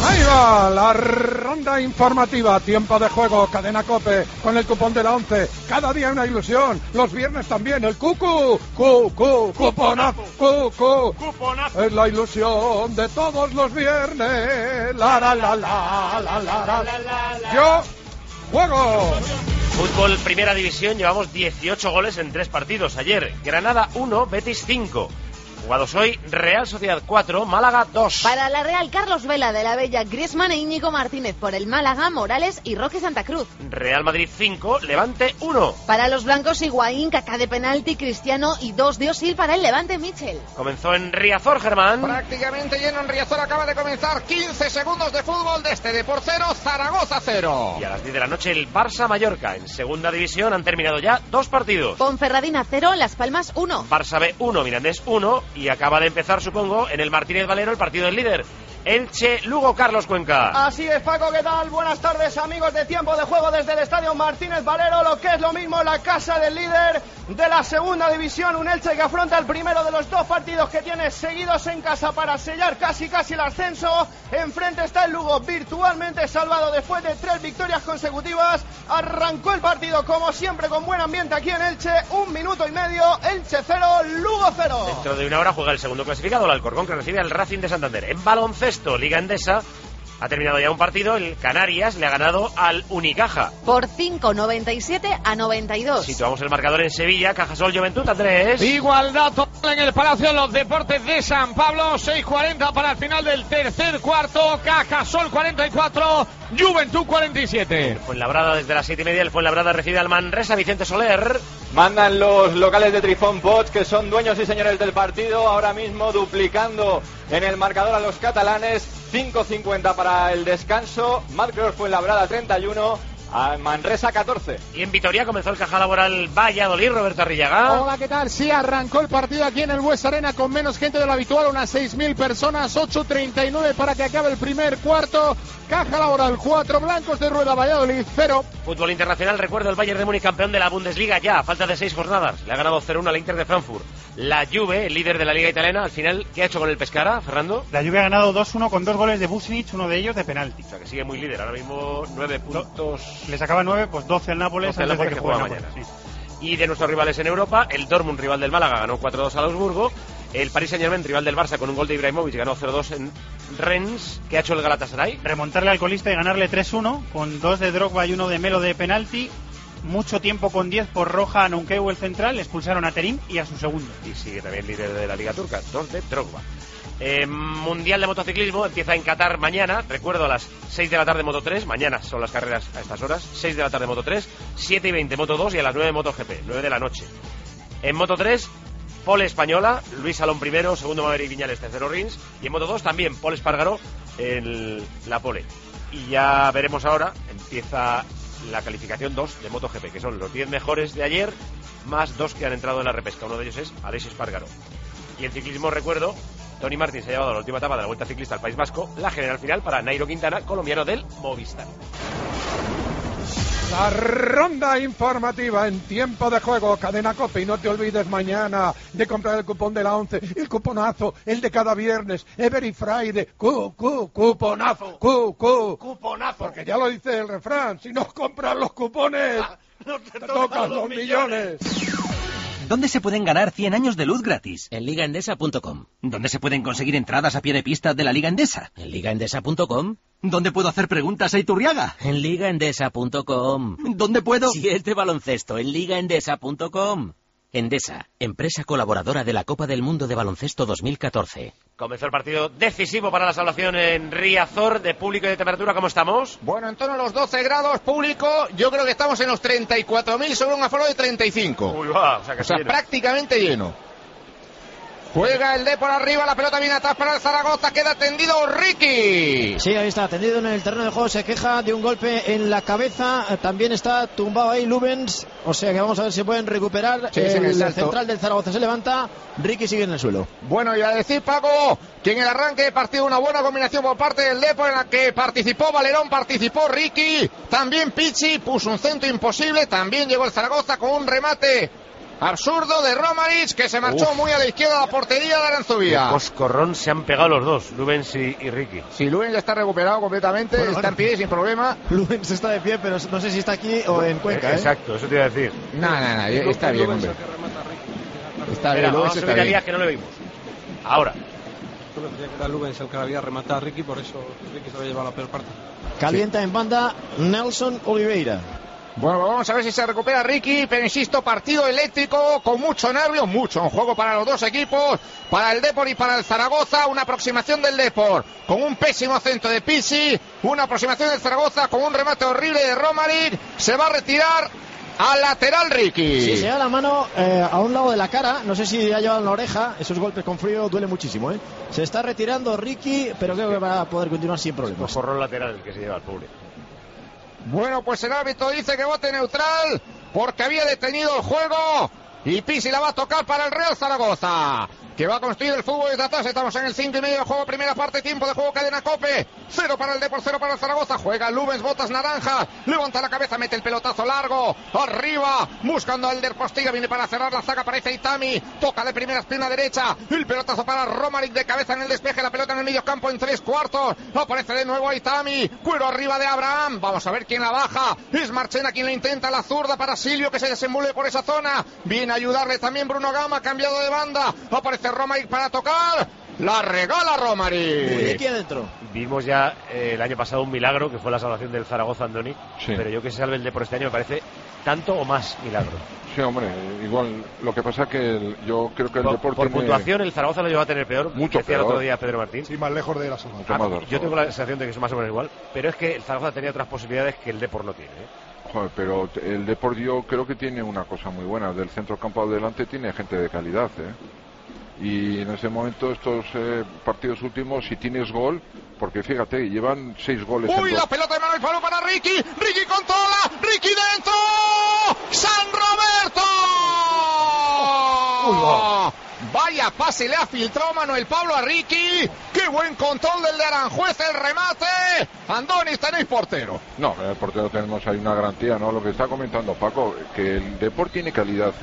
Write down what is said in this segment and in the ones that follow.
Ahí va la ronda informativa, tiempo de juego, cadena COPE, con el cupón de la 11, cada día una ilusión, los viernes también, el cuponazo, cuponazo, es la ilusión de todos los viernes, yo juego. Fútbol Primera División, llevamos 18 goles en 3 partidos. Ayer, Granada 1, Betis 5. Jugados hoy, Real Sociedad 4, Málaga 2. Para la Real, Carlos Vela de la Bella, Griezmann e Íñigo Martínez. Por el Málaga, Morales y Roque Santa Cruz. Real Madrid 5, Levante 1. Para los blancos, Higuaín, Kaká de penalti, Cristiano y 2 de Osil para el Levante, Michel. Comenzó en Riazor, Germán. Prácticamente lleno en Riazor, acaba de comenzar 15 segundos de fútbol desde Depor 0, Zaragoza 0. Y a las 10 de la noche el Barça-Mallorca. En Segunda División han terminado ya 2 partidos. Ponferradina 0, Las Palmas 1. Barça B 1, Mirandés 1. Y acaba de empezar, supongo, en el Martínez Valero el partido del líder. Elche, Lugo, Carlos Cuenca. Así es, Paco, ¿qué tal? Buenas tardes, amigos de Tiempo de Juego desde el Estadio Martínez Valero, lo que es lo mismo la casa del líder de la Segunda División, un Elche que afronta el primero de los 2 partidos que tiene seguidos en casa para sellar casi el ascenso. Enfrente está el Lugo, virtualmente salvado después de 3 victorias consecutivas. Arrancó el partido como siempre con buen ambiente aquí en Elche, 1 minuto y medio, Elche 0, Lugo 0. Dentro de una hora juega el segundo clasificado, el Alcorcón, que recibe al Racing de Santander. En baloncesto, Liga Endesa, ha terminado ya un partido, el Canarias le ha ganado al Unicaja. Por 5-97-92. Situamos el marcador en Sevilla, Cajasol Juventud, Andrés. Igualdad total en el Palacio de los Deportes de San Pablo, 6:40 para el final del tercer cuarto, Cajasol 44, Juventud 47. Fuenlabrada desde las 7:30, el Fuenlabrada recibe al Manresa, Vicente Soler. Mandan los locales de Trifón Pots, que son dueños y señores del partido, ahora mismo duplicando en el marcador a los catalanes. 5:50 para el descanso. Marcos Fuenlabrada 31, a Manresa 14. Y en Vitoria comenzó el Caja Laboral Valladolid, Roberto Arrillaga. Hola, ¿qué tal? Sí, arrancó el partido aquí en el Bues Arena con menos gente de lo habitual, unas 6.000 personas, 8:39 para que acabe el primer cuarto. Caja Laboral 4, Blancos de Rueda, Valladolid 0. Fútbol internacional, recuerdo el Bayern de Múnich, campeón de la Bundesliga ya, a falta de 6 jornadas. Le ha ganado 0-1 al Inter de Frankfurt. La Juve, el líder de la Liga Italiana, al final, ¿qué ha hecho con el Pescara, Fernando? La Juve ha ganado 2-1 con 2 goles de Vucinic, uno de ellos de penalti. O sea que sigue muy líder, ahora mismo 9 puntos. Le sacaba 9, pues 12 al Nápoles, 12 al Nápoles, que juega mañana. Sí. Y de nuestros rivales en Europa, el Dortmund, rival del Málaga, ganó 4-2 al Augsburgo. El Paris Saint-Germain, rival del Barça, con un gol de Ibrahimovic, ganó 0-2 en Rennes. ¿Qué ha hecho el Galatasaray? Remontarle al colista y ganarle 3-1, con 2 de Drogba y 1 de Melo de penalti. Mucho tiempo con 10 por roja a Nunkeu, el central. Le expulsaron a Terim y a su segundo. Y sigue también líder de la Liga Turca, 2 de Drogba. Mundial de motociclismo empieza en Qatar mañana, recuerdo, a las 6 de la tarde Moto 3, mañana son las carreras a estas horas, 6 de la tarde Moto 3, 7:20 Moto 2 y a las 9 Moto GP, 9 de la noche. En Moto 3, pole española, Luis Salón primero, segundo Maverick Viñales, tercero Rins, y en Moto 2 también Pol Espargaró en la pole. Y ya veremos ahora, empieza la calificación 2 de Moto GP, que son los 10 mejores de ayer, más 2 que han entrado en la repesca, uno de ellos es Aleix Espargaró. Y en ciclismo, recuerdo, Tony Martín se ha llevado la última etapa de la Vuelta Ciclista al País Vasco, la general final para Nairo Quintana, colombiano del Movistar. La ronda informativa en tiempo de juego, cadena COPE, y no te olvides mañana de comprar el cupón de la 11, el cuponazo, el de cada viernes, Every Friday, cuponazo, cuponazo, porque ya lo dice el refrán, si no compras los cupones, no te tocan los millones. ¿Dónde se pueden ganar 100 años de luz gratis? En ligaendesa.com. ¿Dónde se pueden conseguir entradas a pie de pista de la Liga Endesa? En ligaendesa.com. ¿Dónde puedo hacer preguntas a Iturriaga? En ligaendesa.com. ¿Dónde puedo? Si es de baloncesto, en ligaendesa.com. Endesa, empresa colaboradora de la Copa del Mundo de Baloncesto 2014. Comenzó el partido decisivo para la salvación en Riazor, de público y de temperatura. ¿Cómo estamos? Bueno, en torno a los 12 grados público, yo creo que estamos en los 34.000 sobre un aforo de 35. Uy, va, o sea, prácticamente lleno. Juega el D por arriba, la pelota viene atrás para el Zaragoza, queda tendido Ricky. Sí, ahí está, tendido en el terreno de juego, se queja de un golpe en la cabeza, también está tumbado ahí Lubens, o sea que vamos a ver si pueden recuperar. Sí, el central del Zaragoza se levanta, Ricky sigue en el suelo. Bueno, y a decir, Paco, que en el arranque de partido una buena combinación por parte del Depor, en la que participó Valerón, participó Ricky, también Pichi, puso un centro imposible, también llegó el Zaragoza con un remate absurdo de Romaric, que se marchó muy a la izquierda de la portería de Aranzubía. Coscorrón se han pegado los dos, Lubens y Ricky. Sí, Lubens ya está recuperado completamente, está en pie sin problema. Lubens está de pie, pero no sé si está aquí o en Cuenca. Exacto, eso te iba a decir. No, está bien, hombre. Está bien, vamos a subir a Díaz, que no lo vimos. Ahora. Yo decía que era Lubens el que había rematado a Ricky, por eso Ricky se lo ha llevado a la peor parte. Calienta en banda Nelson Oliveira. Bueno, vamos a ver si se recupera Ricky, pero insisto, partido eléctrico, con mucho nervio, mucho en juego para los dos equipos, para el Depor y para el Zaragoza. Una aproximación del Depor con un pésimo centro de Pizzi, una aproximación del Zaragoza con un remate horrible de Romaric. Se va a retirar al lateral Ricky. Sí, se da la mano a un lado de la cara, no sé si ha llevado en la oreja, esos golpes con frío duele muchísimo, Se está retirando Ricky, pero creo que va a poder continuar sin problemas. Corrón lateral el que se lleva al pobre. Bueno, pues el árbitro dice que vote neutral porque había detenido el juego y Pizzi la va a tocar para el Real Zaragoza, que va a construir el fútbol desde atrás. Estamos en el 5 y medio de juego, primera parte, tiempo de juego, cadena COPE. 0 para el Depor, 0 para el Zaragoza. Juega Lubens, botas naranjas, levanta la cabeza, mete el pelotazo largo, arriba, buscando a Elder Postiga, viene para cerrar la zaga, aparece Itami, toca de primera pierna derecha, el pelotazo para Romaric de cabeza en el despeje, la pelota en el medio campo en 3/4, aparece de nuevo Itami, cuero arriba de Abraham, vamos a ver quién la baja, es Marchena quien la intenta, la zurda para Silvio, que se desenvuelve por esa zona, viene a ayudarle también Bruno Gama, cambiado de banda, aparece Romaric para tocar, la regala Romaric. Aquí adentro. Vimos ya el año pasado un milagro, que fue la salvación del Zaragoza Andoni, pero yo que se salve el Depor este año me parece tanto o más milagro. Sí, hombre, igual, lo que pasa que yo creo que el Depor por tiene... puntuación el Zaragoza lo lleva a tener peor, mucho decía peor. El otro día Pedro Martín. Sí, más lejos de la zona. Yo tengo la sensación de que es más o menos igual, pero es que el Zaragoza tenía otras posibilidades que el Depor no tiene, Joder, pero el Depor yo creo que tiene una cosa muy buena, del centro campo adelante tiene gente de calidad, y en ese momento estos partidos últimos, si tienes gol, porque fíjate, llevan 6 goles. Uy, la pelota de Manuel Pablo para Ricky, Ricky controla, Ricky dentro, San Roberto. Vaya pase le ha filtrado Manuel Pablo a Ricky, qué buen control del de Aranjuez, el remate. Andoni, tenéis portero. No, el portero tenemos ahí una garantía, ¿no? Lo que está comentando Paco, que el Depor tiene calidad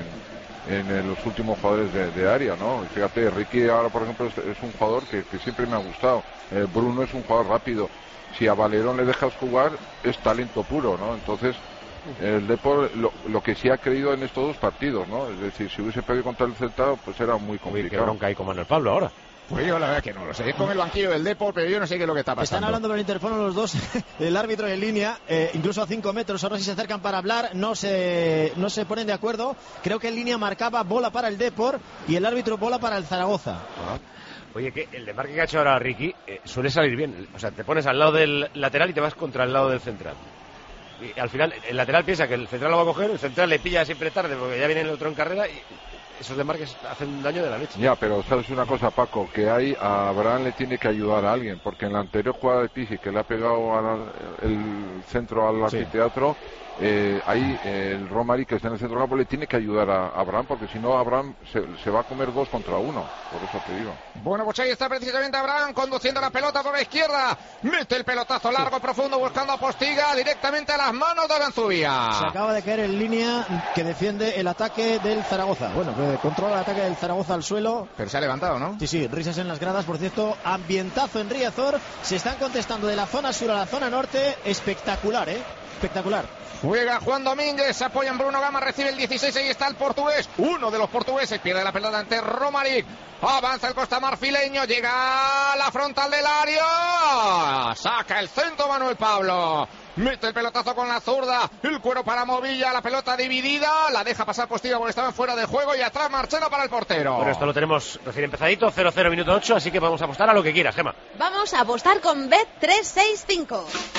en los últimos jugadores de área, ¿no? Fíjate, Ricky ahora, por ejemplo, es un jugador que siempre me ha gustado. Bruno es un jugador rápido. Si a Valerón le dejas jugar, es talento puro, ¿no? Entonces, el Depor lo que sí ha creído en estos dos partidos, ¿no? Es decir, si hubiese perdido contra el Celta, pues era muy complicado. Qué bronca hay con Manuel Pablo ahora. Pues yo la verdad que no lo sé, es con el banquillo del Depor, pero yo no sé qué es lo que está pasando. Están hablando por el interfono los dos, el árbitro en línea, incluso a 5 metros, ahora sí se acercan para hablar, no se ponen de acuerdo. Creo que en línea marcaba bola para el Depor y el árbitro bola para el Zaragoza. Oye, que el desmarque que ha hecho ahora Ricky suele salir bien, o sea, te pones al lado del lateral y te vas contra el lado del central. Y al final el lateral piensa que el central lo va a coger, el central le pilla siempre tarde porque ya viene el otro en carrera y esos desmarques hacen daño de la leche. Ya, pero sabes una cosa, Paco, que a Abraham le tiene que ayudar a alguien, porque en la anterior jugada de Pizzi, que le ha pegado el centro al anfiteatro, ahí el Romaric, que está en el centro campo, le tiene que ayudar a Abraham, porque si no Abraham se va a comer 2 contra 1, por eso te digo. Bueno, pues ahí está precisamente Abraham conduciendo la pelota por la izquierda, mete el pelotazo largo, profundo, buscando a Postiga, directamente a las manos de Aranzubía. Se acaba de caer en línea, que defiende el ataque del Zaragoza. Bueno, que controla el ataque del Zaragoza al suelo. Pero se ha levantado, ¿no? Sí, risas en las gradas, por cierto, ambientazo en Riazor. Se están contestando de la zona sur a la zona norte, espectacular, espectacular. Juega Juan Domínguez, se apoya en Bruno Gama, recibe el 16, ahí está el portugués, uno de los portugueses, pierde la pelota ante Romaric, avanza el costamarfileño, llega a la frontal del área, saca el centro Manuel Pablo, mete el pelotazo con la zurda, el cuero para Movilla, la pelota dividida, la deja pasar Postiga porque estaba fuera de juego y atrás Marchena para el portero. Bueno, esto lo tenemos recién empezadito, 0-0 minuto 8, así que vamos a apostar a lo que quieras, Gemma. Vamos a apostar con Bet365.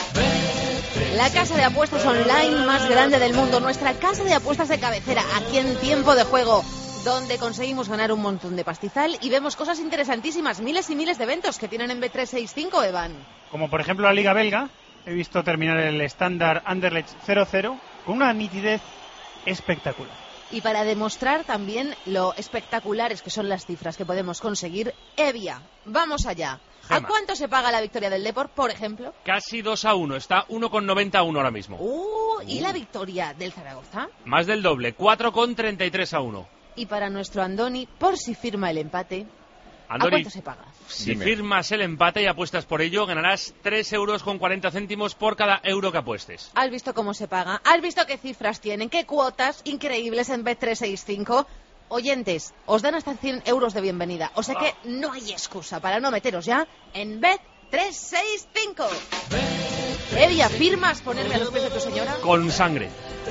La casa de apuestas online más grande del mundo, nuestra casa de apuestas de cabecera, aquí en Tiempo de Juego, donde conseguimos ganar un montón de pastizal y vemos cosas interesantísimas, miles y miles de eventos que tienen en Bet365, Evan. Como por ejemplo la Liga Belga, he visto terminar el estándar Anderlecht 0-0 con una nitidez espectacular. Y para demostrar también lo espectaculares que son las cifras que podemos conseguir, Evia, vamos allá. ¿A cuánto se paga la victoria del Depor, por ejemplo? Casi 2-1, está 1,91 ahora mismo. ¿Y la victoria del Zaragoza? Más del doble, 4,33-1. Y para nuestro Andoni, por si firma el empate, Andoni, ¿a cuánto se paga? Si firmas el empate y apuestas por ello, ganarás 3,40 € por cada euro que apuestes. ¿Has visto cómo se paga? ¿Has visto qué cifras tienen? ¿Qué cuotas increíbles en Bet365? Oyentes, os dan hasta 100 euros de bienvenida. O sea que no hay excusa para no meteros ya en Bet365. Evia, ¿firmas ponerme a los pies de tu señora? Con sangre.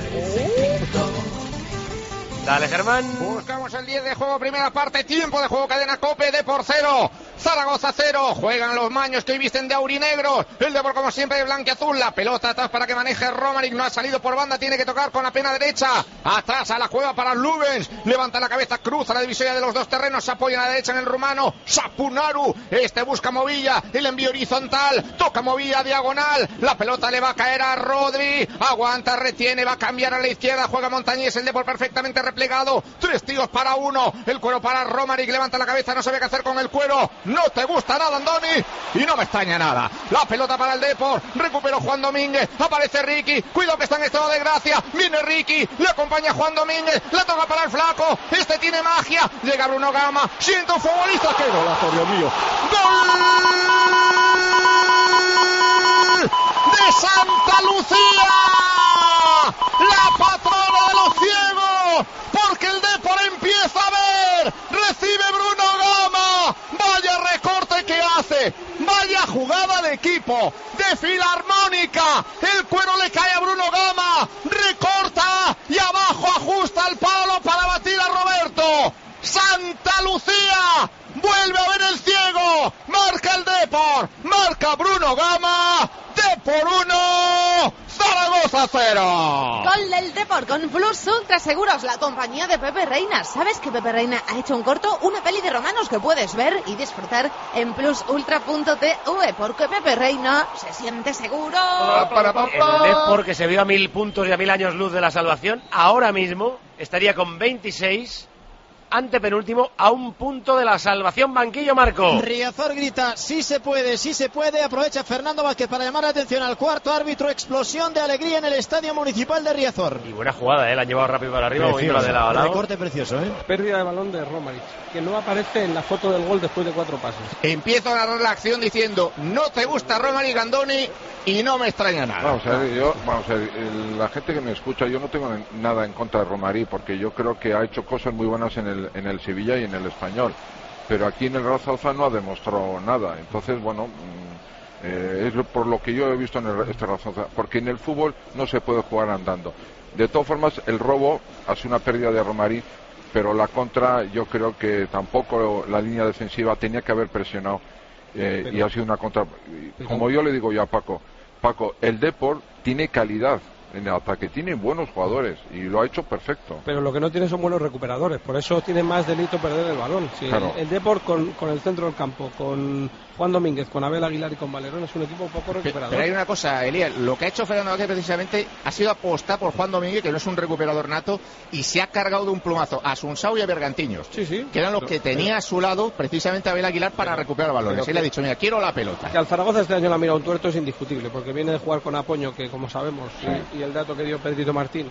Dale, Germán. Buscamos el 10 de juego, primera parte, tiempo de juego, cadena COPE, Depor 0, Zaragoza 0. Juegan los maños que hoy visten de aurinegros. El Depor, como siempre, de blanquiazul. La pelota atrás para que maneje Romaric. No ha salido por banda, tiene que tocar con la pierna derecha. Atrás a la juega para Lubens. Levanta la cabeza, cruza la divisoria de los dos terrenos. Se apoya a la derecha en el rumano. Sapunaru. Este busca Movilla. El envío horizontal. Toca Movilla diagonal. La pelota le va a caer a Rodri. Aguanta, retiene, va a cambiar a la izquierda. Juega Montañés. El Depor perfectamente replegado, 3 tiros para 1, el cuero para Romaric, levanta la cabeza, no sabe qué hacer con el cuero, no te gusta nada, Andoni, y no me extraña nada. La pelota para el Depor, recuperó Juan Domínguez, aparece Ricky, cuidado que está en estado de gracia, viene Ricky, le acompaña Juan Domínguez, la toca para el flaco, este tiene magia, llega Bruno Gama, siente un futbolista, ¡qué golazo, Dios mío! ¡Gol de Santa Lucía! La patrona de los ciegos, porque el Depor empieza a ver, recibe Bruno Gama, vaya recorte que hace, vaya jugada de equipo, de filarmónica, el cuero le cae a Bruno Gama, recorta y abajo ajusta el palo para batir a Roberto. Santa Lucía vuelve a ver el ciego, marca el Depor, marca Bruno Gama, Depor 1, Zaragoza 0. Gol del Depor con Plus Ultra Seguros, la compañía de Pepe Reina. ¿Sabes que Pepe Reina ha hecho un corto? Una peli de romanos que puedes ver y disfrutar en plusultra.tv, porque Pepe Reina se siente seguro. El Depor, que se vio a 1000 puntos y a 1000 años luz de la salvación, ahora mismo estaría con 26, antepenúltimo, a un punto de la salvación. Banquillo, Marco. Riazor grita, sí se puede, aprovecha Fernando Vázquez para llamar la atención al cuarto árbitro, explosión de alegría en el Estadio Municipal de Riazor. Y buena jugada, la han llevado rápido para arriba, moviéndola de lado a lado. Recorte precioso, Pérdida de balón de Romaric, que no aparece en la foto del gol después de 4 pases. Empiezo a narrar la acción diciendo, no te gusta Romaric, Andoni, y no me extraña nada. Vamos a ver, la gente que me escucha, yo no tengo nada en contra de Romaric, porque yo creo que ha hecho cosas muy buenas en el Sevilla y en el Español, pero aquí en el Real Zaragoza no ha demostrado nada. Entonces, bueno, es por lo que yo he visto en este Real Zaragoza, porque en el fútbol no se puede jugar andando. De todas formas, el robo ha sido una pérdida de Romaric, pero la contra, yo creo que tampoco la línea defensiva tenía que haber presionado, y ha sido una contra. Como yo le digo yo a Paco, el Depor tiene calidad en el ataque, tiene buenos jugadores y lo ha hecho perfecto. Pero lo que no tiene son buenos recuperadores, por eso tiene más delito perder el balón. Sí, claro. El Depor con el centro del campo, con Juan Domínguez, con Abel Aguilar y con Valerón, es un equipo poco recuperador. Pero hay una cosa, Elías, lo que ha hecho Fernando Vázquez precisamente ha sido apostar por Juan Domínguez, que no es un recuperador nato, y se ha cargado de un plumazo a Sunsao y a Bergantiños, que eran los que tenía a su lado precisamente Abel Aguilar para recuperar balones. Él le ha dicho, mira, quiero la pelota. Que al Zaragoza este año la mira un tuerto es indiscutible, porque viene de jugar con Apoño, que como sabemos, y el dato que dio Pedrito Martín,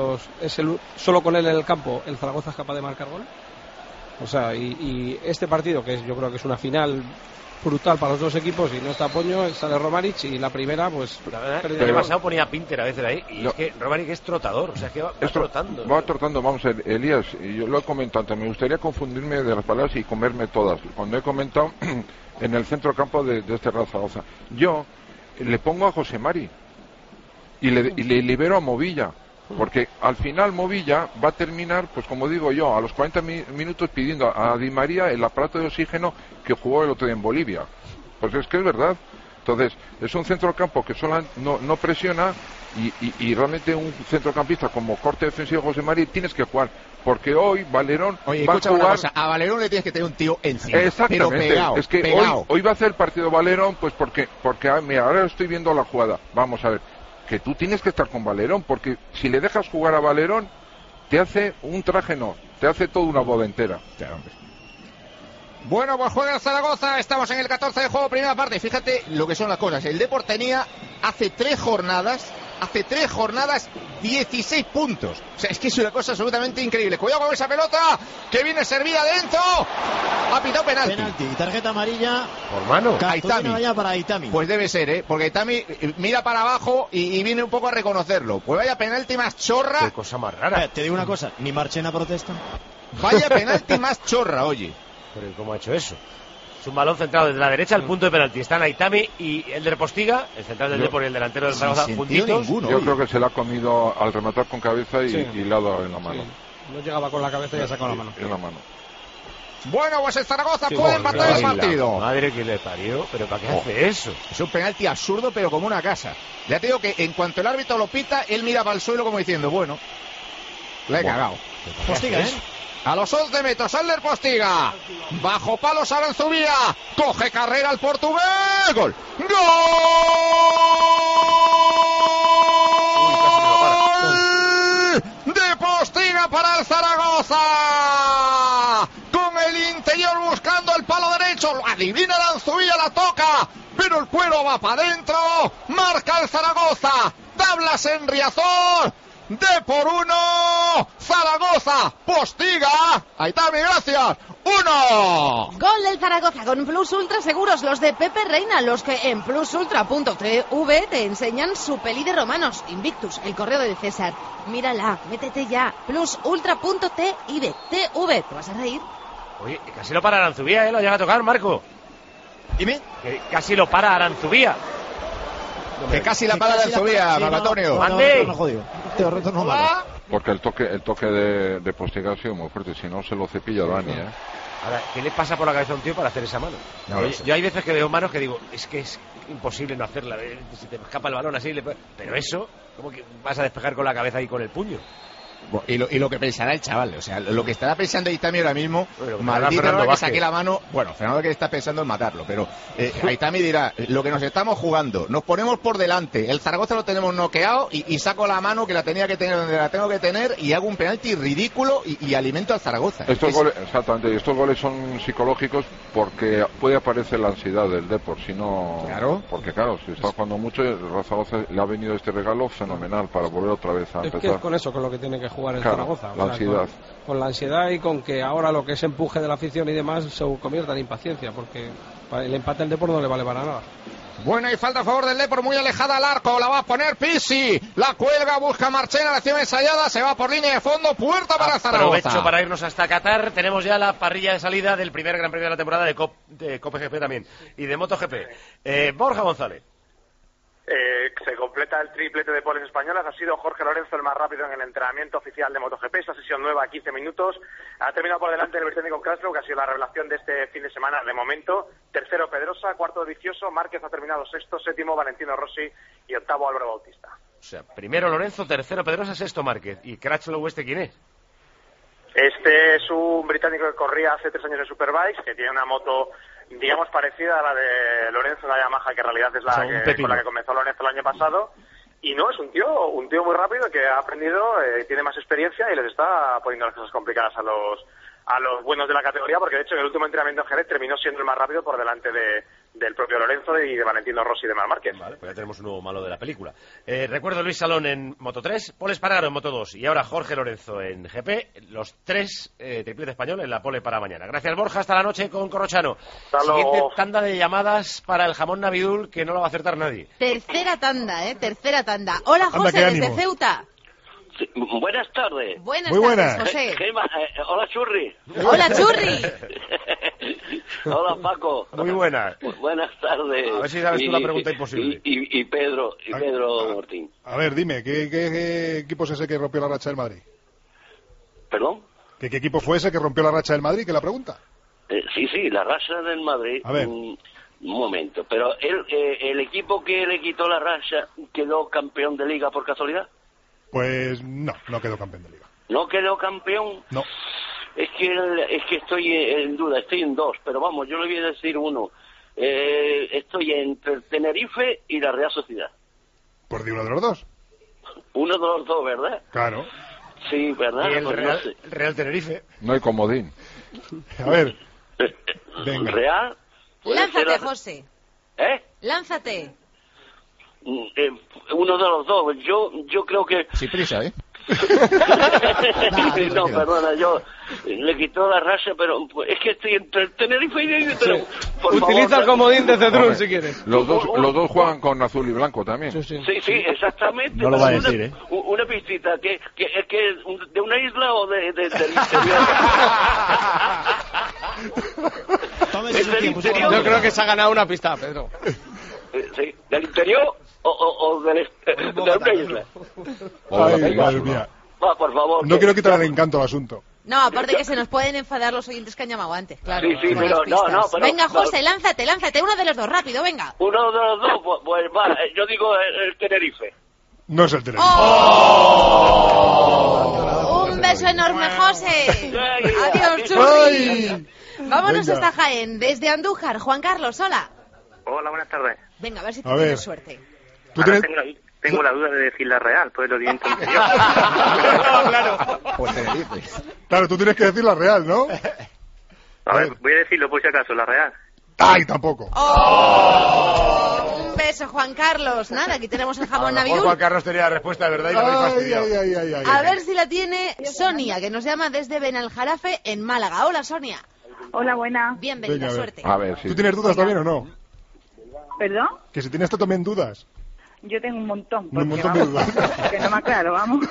solo con él en el campo, el Zaragoza es capaz de marcar gol. O sea, y este partido, que yo creo que es una final brutal para los dos equipos, y no está Apoño, sale Romaric, y la primera, pues... El año pasado ponía Pinter a veces ahí, y es que Romaric es trotador, o sea, que va trotando. Va trotando, vamos a ver, Elías, y yo lo he comentado antes, me gustaría confundirme de las palabras y comerme todas. Cuando he comentado en el centro campo de este Real Zaragoza, yo le pongo a José Mari y le libero a Movilla, porque al final Movilla va a terminar, pues como digo yo, a los 40 minutos pidiendo a Di María el aparato de oxígeno que jugó el otro día en Bolivia. Pues es que es verdad. Entonces, es un centrocampo que solo no presiona, y realmente un centrocampista como corte defensivo José Mari tienes que jugar, porque hoy Valerón va a jugar... una cosa, a Valerón le tienes que tener un tío encima. Exactamente, pero pegado, es que pegado. Hoy va a hacer el partido Valerón, pues porque mira, ahora estoy viendo la jugada. Vamos a ver, que tú tienes que estar con Valerón, porque si le dejas jugar a Valerón, te hace un traje, te hace toda una boda entera. Claro, hombre. Bueno, pues juega el Zaragoza, estamos en el 14 de juego, primera parte. Fíjate lo que son las cosas. El Depor tenía hace tres jornadas 16 puntos. O sea, es que es una cosa absolutamente increíble. Cuidado con esa pelota, que viene servida dentro. Ha pitado penalti. Y tarjeta amarilla. Por mano. Aitami. Para Aitami. Pues debe ser, porque Aitami mira para abajo y viene un poco a reconocerlo. Pues vaya penalti más chorra. Qué cosa más rara. Te digo una cosa, ni Marchena protesta. Vaya penalti más chorra, oye. Pero ¿cómo ha hecho eso? Es un balón centrado desde la derecha al punto de penalti. Están Aitami y Elder Postiga, el central del Depor y el delantero del Zaragoza, juntitos. Yo creo que se le ha comido al rematar con cabeza y le ha dado en la mano. No llegaba con la cabeza y ha sacado la mano. En la mano. Bueno, pues el Zaragoza puede empatar el partido. Madre que le parió, pero ¿para qué hace eso? Es un penalti absurdo, pero como una casa. Ya te digo que en cuanto el árbitro lo pita, él mira para el suelo como diciendo, bueno, le he cagado. Postiga, ¿eh? A los 11 metros, Elder Postiga. Bajo palos Aranzubía. Coge carrera al portugués. ¡Gol! ¡Gol! De Postiga para el Zaragoza. Con el interior buscando el palo derecho. Lo adivina Aranzubía, la toca. Pero el cuero va para adentro. Marca el Zaragoza. Tablas en Riazor. Depor 1, Zaragoza, Postiga, Aitami, gracias, 1. Gol del Zaragoza con Plus Ultra Seguros, los de Pepe Reina, los que en plusultra.tv te enseñan su peli de romanos, Invictus, el correo del César. Mírala, métete ya, plusultra.tv, TV, ¿te vas a reír? Oye, casi lo para Aranzubía, lo llega a tocar, Marco. Dime. Que casi lo para Aranzubía. Que casi la para Aranzubía, Marco Antonio. Porque el toque de Postiga ha sido muy fuerte, si no se lo cepilla Dani, Ahora, ¿qué le pasa por la cabeza a un tío para hacer esa mano? Yo hay veces que veo manos que digo, es que es imposible no hacerla, si te escapa el balón así, pero eso, ¿cómo que vas a despejar con la cabeza y con el puño? Y lo que pensará el chaval, o sea, lo que estará pensando Aitami ahora mismo, maldito Fernando que saque la mano. Bueno, Fernando que está pensando en matarlo, pero Aitami dirá, lo que nos estamos jugando, nos ponemos por delante, el Zaragoza lo tenemos noqueado y saco la mano que la tenía que tener donde la tengo que tener y hago un penalti ridículo y alimento al Zaragoza. Exactamente, y estos goles son psicológicos porque puede aparecer la ansiedad del Depor, si no... Claro. Porque claro, si está jugando mucho, el Zaragoza le ha venido este regalo fenomenal para volver otra vez a empezar. Es que es con eso, con lo que tiene que jugar el Zaragoza. La ansiedad. Con la ansiedad y con que ahora lo que es empuje de la afición y demás se convierta en impaciencia, porque el empate al Depor no le vale para nada. Bueno, y falta a favor del Depor, muy alejada al arco, la va a poner Pisi, la cuelga, busca Marchena, la acción ensayada, se va por línea de fondo, puerta para Zaragoza. Aprovecho para irnos hasta Qatar, tenemos ya la parrilla de salida del primer Gran Premio de la temporada de COPGP también, y de MotoGP. Borja González. Se completa el triplete de poles españolas. Ha sido Jorge Lorenzo el más rápido en el entrenamiento oficial de MotoGP. Esta sesión nueva, 15 minutos. Ha terminado por delante el británico Crutchlow, que ha sido la revelación de este fin de semana de momento. Tercero Pedrosa, cuarto Vicioso. Márquez ha terminado sexto, séptimo Valentino Rossi y octavo Álvaro Bautista. O sea, primero Lorenzo, tercero Pedrosa, sexto Márquez. ¿Y Crutchlow quién es? Este es un británico que corría hace 3 años en Superbikes, que tiene una moto, digamos, parecida a la de Lorenzo, la Yamaha, que en realidad es la con la que comenzó Lorenzo el año pasado. Y no, es un tío muy rápido que ha aprendido, tiene más experiencia y les está poniendo las cosas complicadas a los buenos de la categoría, porque de hecho en el último entrenamiento en Jerez terminó siendo el más rápido por delante del propio Lorenzo y de Valentino Rossi y de Marc Márquez. Vale, pues ya tenemos un nuevo malo de la película. Recuerdo Luis Salón en Moto3, Pole Espargaro en Moto2 y ahora Jorge Lorenzo en GP, los 3 triplete español en la pole para mañana. Gracias, Borja, hasta la noche con Corrochano. Siguiente tanda de llamadas para el jamón Navidul, que no lo va a acertar nadie. Tercera tanda. Hola, José, desde Ceuta. Sí, buenas tardes. Muy buenas, José. Hola, Churri. Hola, Churri. Hola, Paco. Muy buenas. Buenas tardes. A ver si sabes tú la pregunta imposible. Y Pedro Martín. A ver, dime, ¿qué equipo es ese que rompió la racha del Madrid? ¿Perdón? ¿Qué equipo fue ese que rompió la racha del Madrid? ¿Qué es la pregunta? Sí, la racha del Madrid. A ver. Un momento, pero el equipo que le quitó la racha quedó campeón de liga por casualidad. Pues no quedó campeón de liga. ¿No quedó campeón? No. Es que estoy en duda, estoy en dos, pero vamos, yo le voy a decir uno. Estoy entre Tenerife y la Real Sociedad. Pues de uno de los dos. Uno de los dos, ¿verdad? Claro. Sí, ¿verdad? Y el Pues Real Tenerife. No hay comodín. A ver, Venga. Real. Lánzate, José. ¿Eh? Lánzate. Uno de los dos. Yo creo que... Sin prisa, ¿eh? No, perdona, yo le quitó la racha, pero es que estoy entre el Tenerife y el Tenerife. Utiliza el comodín de Cedrún si quieres. Los dos juegan con azul y blanco también. Sí, exactamente. No lo va a decir, ¿eh? Una pistita, que de una isla o del interior. Yo creo que se ha ganado una pista, Pedro. Sí, del interior o de una isla. Ay, madre mía. Va, por favor. No quiero quitar el encanto al asunto. No, aparte que se nos pueden enfadar los oyentes que han llamado antes, claro. Sí, pero no, pero... Venga, José, lánzate, uno de los dos, rápido, venga. Uno de los dos, pues va, yo digo el Tenerife. No es el Tenerife. Un beso enorme, José. Adiós, Churri. Vámonos hasta Jaén, desde Andújar. Juan Carlos, hola. Hola, buenas tardes. Venga, a ver si tienes suerte. Tengo la duda de decir la real, pues lo digo Claro. Pues Tenerife. Claro, tú tienes que decir la real, ¿no? A ver, voy a decirlo por si acaso, la real. ¡Ay, tampoco! Un beso, Juan Carlos. Nada, aquí tenemos el jamón navideño. Juan Carlos tenía la respuesta de verdad y la habéis fastidiado. A ver si la tiene Sonia, que nos llama desde Benaljarafe, en Málaga. Hola, Sonia. Hola, buena. Bienvenida, suerte. A ver, sí. ¿Tú tienes dudas también o no? ¿Perdón? Que si tienes tú también dudas. Yo tengo un montón. Un montón de dudas. Que no me aclaro, vamos.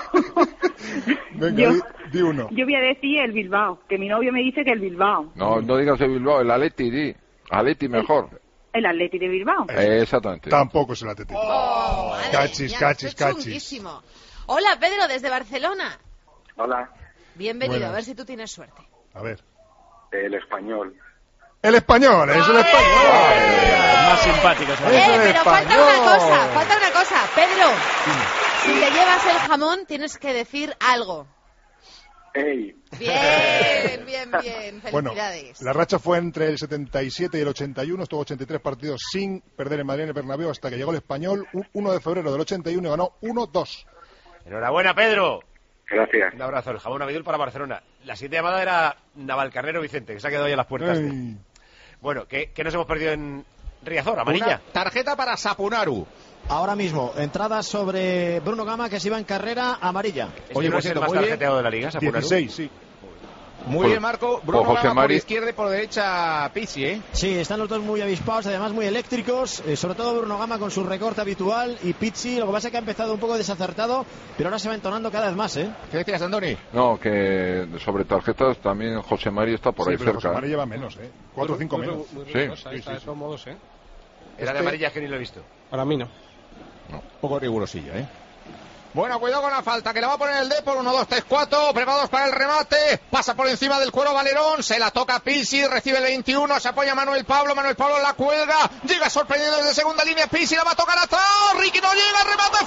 Venga, di uno. Yo voy a decir el Bilbao, que mi novio me dice que el Bilbao. No digas el Bilbao, el Atleti, di. Atleti mejor. El Atleti de Bilbao. Exactamente. Tampoco es el Atleti. Cachis. Chunguísimo. Hola, Pedro, desde Barcelona. Hola. Bienvenido, Buenas. a ver si tú tienes suerte. A ver. El Español. El español, es el español. Más simpático. Pero falta una cosa. Pedro, si te llevas el jamón, tienes que decir algo. ¡Ey! Bien. Bueno, Felicidades. la racha fue entre el 77 y el 81, estuvo 83 partidos sin perder en Madrid en el Bernabéu hasta que llegó el español, 1 de febrero del 81 y ganó 1-2. Enhorabuena, Pedro. Gracias. Un abrazo, el jamón navideño para Barcelona. La siguiente llamada era Navalcarnero Vicente, que se ha quedado ahí a las puertas. Bueno, ¿qué nos hemos perdido en Riazor? Amarilla. Una tarjeta para Sapunaru. Ahora mismo, entrada sobre Bruno Gama, que se iba en carrera, amarilla. Oye, ¿no es el más tarjeteado de la liga, Sapunaru? 16, sí. Muy bien, Marco. Bruno José Gama por Mari. izquierda y por derecha Pizzi, ¿eh? Sí, están los dos muy avispados, además muy eléctricos, sobre todo Bruno Gama con su recorte habitual y Pizzi, lo que pasa es que ha empezado un poco desacertado, pero ahora se va entonando cada vez más, ¿eh? ¿Qué decías, Andoni? No, que sobre tarjetas también José Mari está por ahí pero cerca. José Mari lleva menos, 4 o 5 menos. Muy Sí. rigurosa, esta, de todos modos, Era de amarilla, que ni lo he visto. Para mí no. Un poco rigurosillo, ¿eh? Bueno, cuidado con la falta, que la va a poner el Depor. 1, 2, 3, 4, preparados para el remate. Pasa por encima del cuero Valerón, se la toca Pizzi, recibe el 21, se apoya Manuel Pablo la cuelga, llega sorprendiendo desde segunda línea, Pizzi la va a tocar atrás, Ricky no llega, remate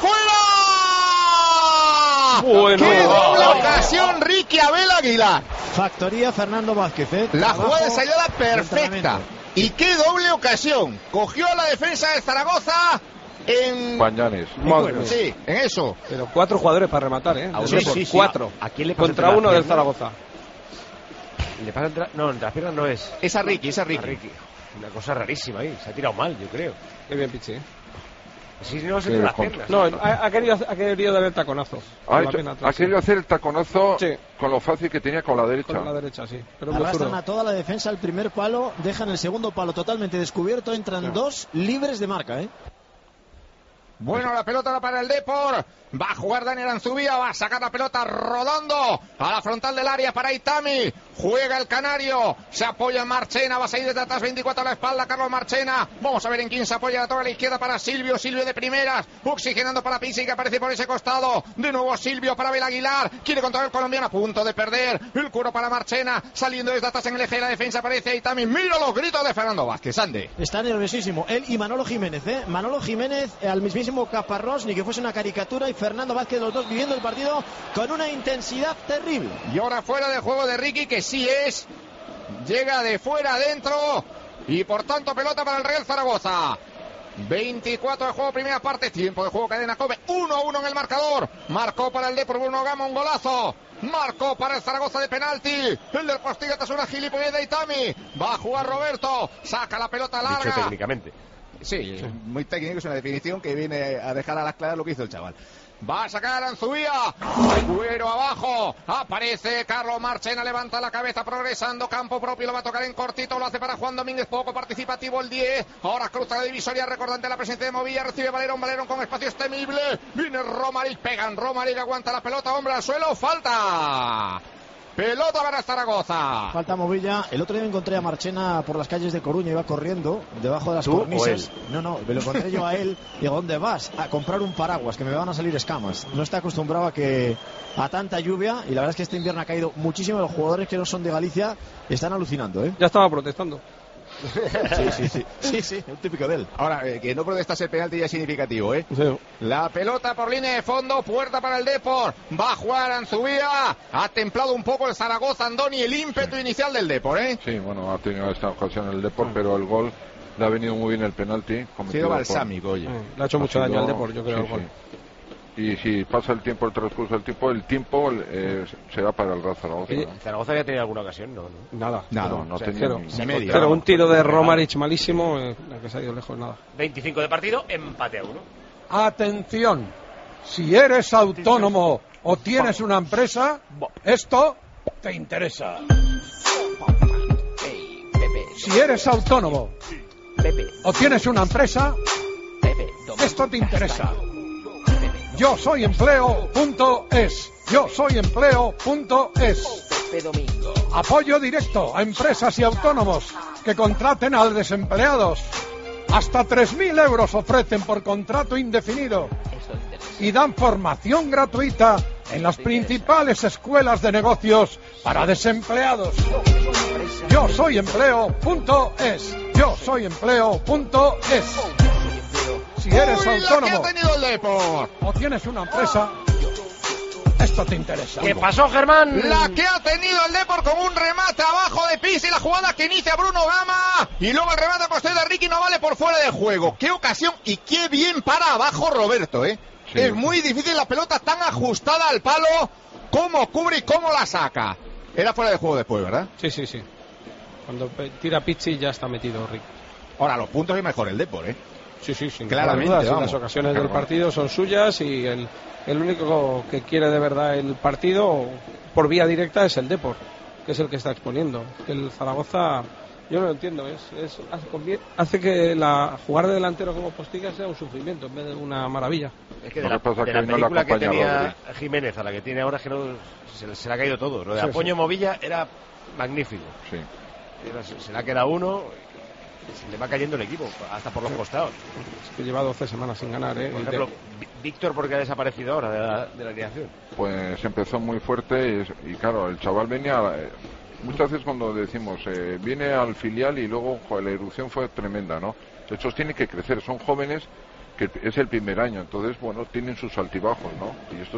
fuera. Bueno. ¡Qué doble ocasión, Ricky Abel Aguilar! Factoría Fernando Vázquez, ¿eh? La jugada de Trabajo salida de perfecta. entrenamiento. Y qué doble ocasión. Cogió a la defensa de Zaragoza en... Pañanes. Sí, en eso. Pero 4 jugadores para rematar, ¿eh? Sí. 4. ¿A quién le pasa Contra entre uno las del piernas? Zaragoza. ¿Le pasa entre las piernas? No es. Esa Ricky. A Ricky. Una cosa rarísima ahí. Se ha tirado mal, yo creo. Qué bien, Pichi, ¿eh? Sí, no es entre las piernas. No, ha querido dar el taconazo. Ha querido hacer el taconazo Sí. con lo fácil que tenía con la derecha. Con la derecha, sí. Pero muy Arrastran zurdo. a toda la defensa el primer palo, dejan el segundo palo totalmente descubierto, entran dos libres de marca, ¿eh? Bueno, la pelota para el Depor. Va a jugar Dani Aranzubía, va a sacar la pelota rodando a la frontal del área para Itami. Juega el canario, se apoya en Marchena, va a salir desde atrás 24 a la espalda Carlos Marchena. Vamos a ver en quién se apoya, la toca a la izquierda para Silvio de primeras, oxigenando para Pizzi que aparece por ese costado. De nuevo Silvio para Abel Aguilar, quiere controlar el colombiano, a punto de perder. El cuero para Marchena, saliendo desde atrás en el eje de la defensa aparece Itami. Mira los gritos de Fernando Vázquez, ande. Está nerviosísimo, él y Manolo Jiménez, ¿eh? Manolo Jiménez al mismísimo Caparrós, ni que fuese una caricatura, y Fernando Vázquez, los dos viviendo el partido con una intensidad terrible. Y ahora fuera de juego de Ricky, que sí es. Llega de fuera adentro. Y por tanto pelota para el Real Zaragoza. 24 de juego, primera parte. Tiempo de juego, Cadena Cope. 1-1 en el marcador. Marcó para el Depor Bruno Gama un golazo. Marcó para el Zaragoza de penalti. El del Postiga es una gilipollez de Itami. Va a jugar Roberto. Saca la pelota larga. Dicho técnicamente. Sí, muy técnico, es una definición que viene a dejar a las claras lo que hizo el chaval. Va a sacar a Anzubía. Cuero abajo. Aparece Carlos Marchena. Levanta la cabeza progresando. Campo propio. Lo va a tocar en cortito. Lo hace para Juan Domínguez. Poco participativo el 10. Ahora cruza la divisoria. Recordante la presencia de Movilla. Recibe Valerón. Valerón con espacio temible. Viene Romaric. Pegan. Romaric aguanta la pelota. Hombre al suelo. Falta. Pelota para Zaragoza. Falta Movilla. El otro día me encontré a Marchena por las calles de Coruña, iba corriendo debajo de las cornisas. No, me lo encontré yo a él. Digo, ¿dónde vas? A comprar un paraguas, que me van a salir escamas. No está acostumbrado a tanta lluvia, y la verdad es que este invierno ha caído muchísimo. Los jugadores que no son de Galicia están alucinando, ¿eh? Ya estaba protestando. Sí, un típico de él. Ahora, que no protestase el penalti ya es significativo, ¿eh? Sí. La pelota por línea de fondo, puerta para el Depor. Va a jugar Anzubía. Ha templado un poco el Zaragoza, Andoni, el ímpetu inicial del Depor, ¿eh? Sí, bueno, ha tenido esta ocasión el Depor, pero el gol le ha venido muy bien el penalti. Ha sido balsámico, oye. Le ha hecho mucho daño al Depor, yo creo, el gol. Y si pasa el tiempo, el transcurso del tiempo, el tiempo será para el Real Zaragoza. ¿El Zaragoza ya tenía alguna ocasión? No. Nada. No tenía ni media. Pero un tiro de Romaric malísimo, la que se ha ido lejos, nada. 25 de partido, empate a 1. Atención, si eres autónomo o tienes una empresa, esto te interesa. Si eres autónomo o tienes una empresa, esto te interesa. Yo soy empleo.es. Yo soy empleo.es. Apoyo directo a empresas y autónomos que contraten a desempleados. Hasta 3.000 euros ofrecen por contrato indefinido. Y dan formación gratuita en las principales escuelas de negocios para desempleados. Yo soy empleo.es. Yo soy empleo.es. Si eres autónomo o tienes una empresa, esto te interesa. ¿Qué pasó, Germán? La que ha tenido el Depor con un remate abajo de Pizzi, la jugada que inicia Bruno Gama, y luego el remate posterior de Ricky no vale por fuera de juego. Qué ocasión y qué bien para abajo Roberto, ¿eh? Sí. Es muy difícil la pelota tan ajustada al palo, cómo cubre y cómo la saca. Era fuera de juego después, ¿verdad? Sí. Cuando tira Pizzi ya está metido Ricky. Ahora, los puntos es mejor el Depor, ¿eh? Sí, sin claramente. Las ocasiones del partido son suyas, y el único que quiere de verdad el partido por vía directa es el Depor, que es el que está exponiendo. El Zaragoza, yo no lo entiendo, hace que jugar de delantero como Postiga sea un sufrimiento en vez de una maravilla. Es que de la película que tenía Jiménez a la que tiene ahora, que no se le ha caído todo. Lo de Apoño Movilla era magnífico. Sí. Se le ha quedado uno. Se le va cayendo el equipo, hasta por los costados. Es que lleva 12 semanas sin ganar, ¿eh? Por ejemplo, Víctor, ¿por qué ha desaparecido ahora de la alineación? Pues empezó muy fuerte y claro, el chaval venía... muchas veces cuando decimos, viene al filial y luego la erupción fue tremenda, ¿no? Estos tienen que crecer, son jóvenes, que es el primer año, entonces, bueno, tienen sus altibajos, ¿no? Y esto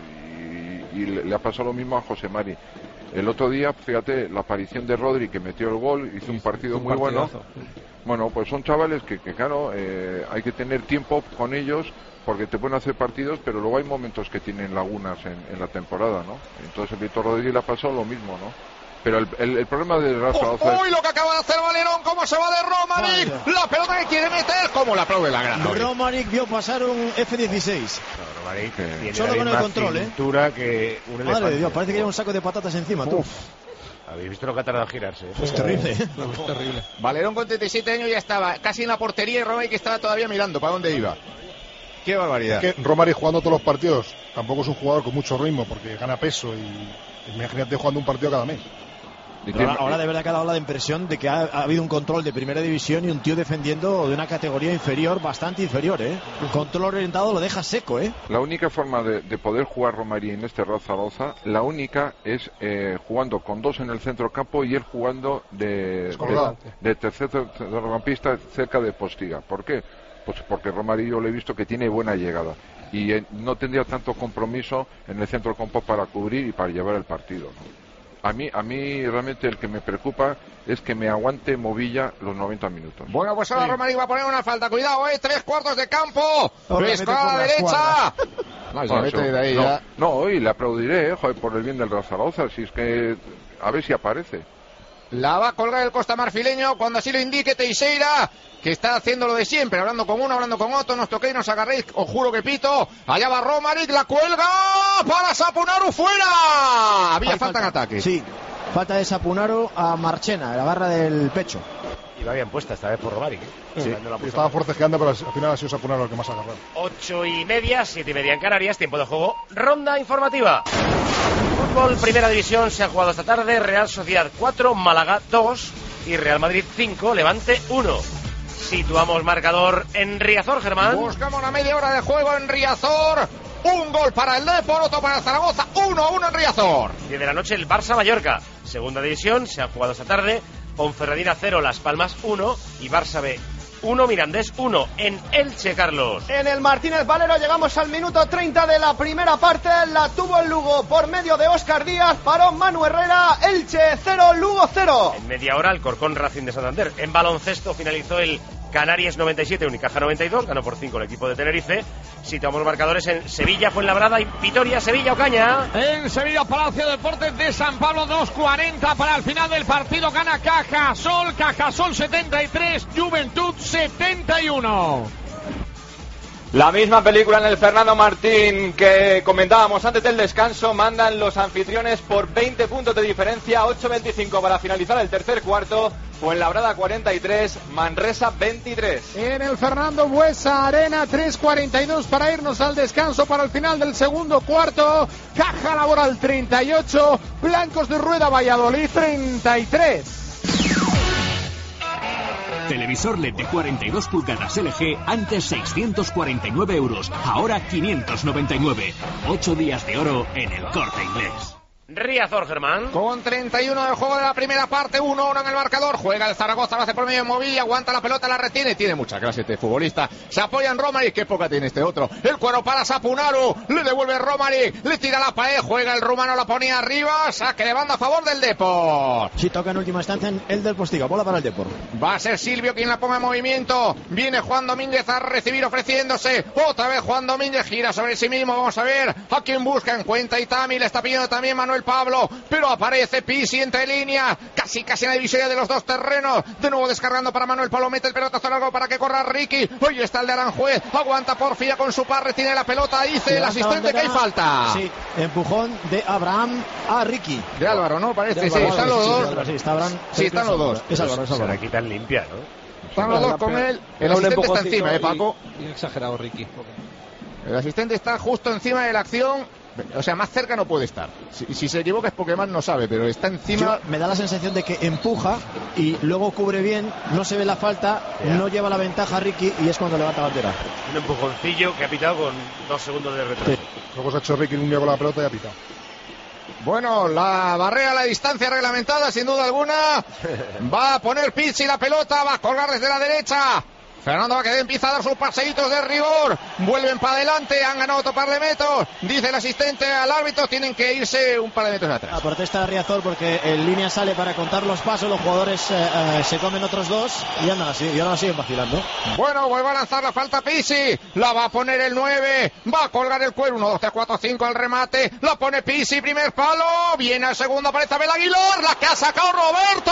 y le ha pasado lo mismo a José Mari. El otro día, fíjate, la aparición de Rodri, que metió el gol, hizo un partido muy bueno. Bueno, pues son chavales que claro, hay que tener tiempo con ellos, porque te pueden hacer partidos, pero luego hay momentos que tienen lagunas en la temporada, ¿no? Entonces el Víctor Rodríguez le ha pasado lo mismo, ¿no? Pero el problema de Real Zaragoza ¡Uy, lo que acaba de hacer Valerón! ¿Cómo se va de Romaric? La pelota que quiere meter, ¿cómo la aplaude la grada? Romaric vio pasar un F-16. No, Romaric tiene solo con el control, cintura que un elefante. Madre de Dios, parece que lleva un saco de patatas encima, tú. Habéis visto lo que ha tardado en girarse. Es terrible, ¿eh? Es terrible. Valerón con 37 años ya estaba casi en la portería, y Romaric estaba todavía mirando para dónde iba. Qué barbaridad. Es que Romaric, jugando todos los partidos, tampoco es un jugador con mucho ritmo, porque gana peso, y imagínate jugando un partido cada mes. Ahora de verdad que ha dado la impresión de que ha habido un control de primera división y un tío defendiendo de una categoría inferior, bastante inferior, ¿eh? Un control orientado lo deja seco, ¿eh? La única forma de poder jugar Romaric en este Real Zaragoza, la única es jugando con dos en el centro campo y él jugando de tercer centrocampista cerca de Postiga. ¿Por qué? Pues porque Romaric yo le he visto que tiene buena llegada y no tendría tanto compromiso en el centro campo para cubrir y para llevar el partido, ¿no? A mí realmente el que me preocupa es que me aguante Movilla los 90 minutos. Bueno, pues ahora Romaric va a poner una falta. Cuidado, 3 cuartos de campo. Pesca a la derecha. No, y se mete de ahí ya. No, y le aplaudiré, joder, por el bien del Real Zaragoza, si es que a ver si aparece. La va a colgar el Costa Marfileño cuando así lo indique Teixeira, que está haciendo lo de siempre, hablando con uno, hablando con otro, nos toquéis, nos agarréis, os juro que pito. Allá va Romaric, la cuelga para Sapunaru, fuera. Había falta en ataque. Sí, falta de Sapunaru a Marchena, la barra del pecho. Y va bien puesta esta vez por Romaric. Sí, estaba forcejeando, pero al final ha sido Sapunaru el que más ha agarrado. 8:30, 7:30 en Canarias, tiempo de juego, ronda informativa. Fútbol, primera división, se ha jugado esta tarde. Real Sociedad 4, Málaga 2 y Real Madrid 5, Levante 1. Situamos marcador en Riazor, Germán. Buscamos la media hora de juego en Riazor. Un gol para el Depor, otro para el Zaragoza. 1-1 en Riazor. 10 de la noche el Barça-Mallorca. Segunda división, se ha jugado esta tarde. Ponferradina 0, Las Palmas 1 y Barça B 1, Mirandés 1 en Elche, Carlos. En el Martínez Valero llegamos al minuto 30 de la primera parte. La tuvo el Lugo por medio de Óscar Díaz. Paró Manu Herrera. Elche 0, Lugo 0. En media hora el Corcón Racing de Santander. En baloncesto finalizó el Canarias 97, Unicaja 92. Ganó por 5 el equipo de Tenerife. Situamos marcadores en Sevilla, Fuenlabrada y Vitoria, Sevilla, Ocaña. En Sevilla, Palacio de Deportes de San Pablo, 2:40 para el final del partido. Gana Cajasol 73, Juventud 71. La misma película en el Fernando Martín que comentábamos antes del descanso. Mandan los anfitriones por 20 puntos de diferencia. 8:25 para finalizar el tercer cuarto. Fuenlabrada 43, Manresa 23. En el Fernando Buesa Arena, 3:42 para irnos al descanso para el final del segundo cuarto. Caja Laboral 38, Blancos de Rueda Valladolid 33. Televisor LED de 42 pulgadas LG, antes 649 euros, ahora 599. 8 días de oro en el Corte Inglés. Riazor, Germán. Con 31 del juego de la primera parte, 1-1 en el marcador. Juega el Zaragoza, lo hace por medio de Movilla, aguanta la pelota, la retiene. Tiene mucha clase este futbolista. Se apoya en Romaric, qué poca tiene este otro. El cuero para Sapunaru, le devuelve Romaric, le tira la pared, juega el rumano, la ponía arriba. Saque de banda a favor del Depor. Sí, toca en última instancia el del Postiga, bola para el Depor. Va a ser Silvio quien la ponga en movimiento. Viene Juan Domínguez a recibir ofreciéndose. Otra vez Juan Domínguez gira sobre sí mismo. Vamos a ver a quién busca. Encuentra Itami, le está pidiendo también Manuel Pablo, pero aparece Pisi entre líneas, casi en la divisoria de los dos terrenos. De nuevo descargando para Manuel Pablo, mete el pelotazo largo para que corra Ricky. Hoy está el de Aranjuez, aguanta Porfía con su par, retiene la pelota, dice el asistente que hay falta. Sí, empujón de Abraham a Ricky. De Álvaro, ¿no? Parece, sí, están los dos. Sí, está Abraham. Sí, están los dos. Es Álvaro, Se la quitan limpia, ¿no? Están los dos con él. El asistente está encima, Paco. Y exagerado Ricky. El asistente está justo encima de la acción. O sea, más cerca no puede estar. Si se equivoca es porque más no sabe, pero está encima. Me da la sensación de que empuja y luego cubre bien, no se ve la falta, no lleva la ventaja a Ricky y es cuando levanta bandera. Un empujoncillo que ha pitado con 2 segundos de retraso. Sí. Luego se ha hecho Ricky un día con la pelota y ha pitado. Bueno, la barrera a la distancia reglamentada, sin duda alguna. Va a poner Pizzi la pelota, va a colgar desde la derecha. Fernando Baquedé empieza a dar sus paseitos de rigor. Vuelven para adelante, han ganado otro par de metros. Dice el asistente al árbitro, tienen que irse un par de metros atrás. La protesta de Riazor porque en línea sale para contar los pasos. Los jugadores se comen otros dos y andan así, y ahora siguen vacilando. Bueno, vuelve a lanzar la falta Pisi. La va a poner el 9. Va a colgar el cuero. 1, 2, 3, 4, 5 al remate. La pone Pisi, primer palo. Viene al segundo, aparece Abel Aguilar. La que ha sacado Roberto.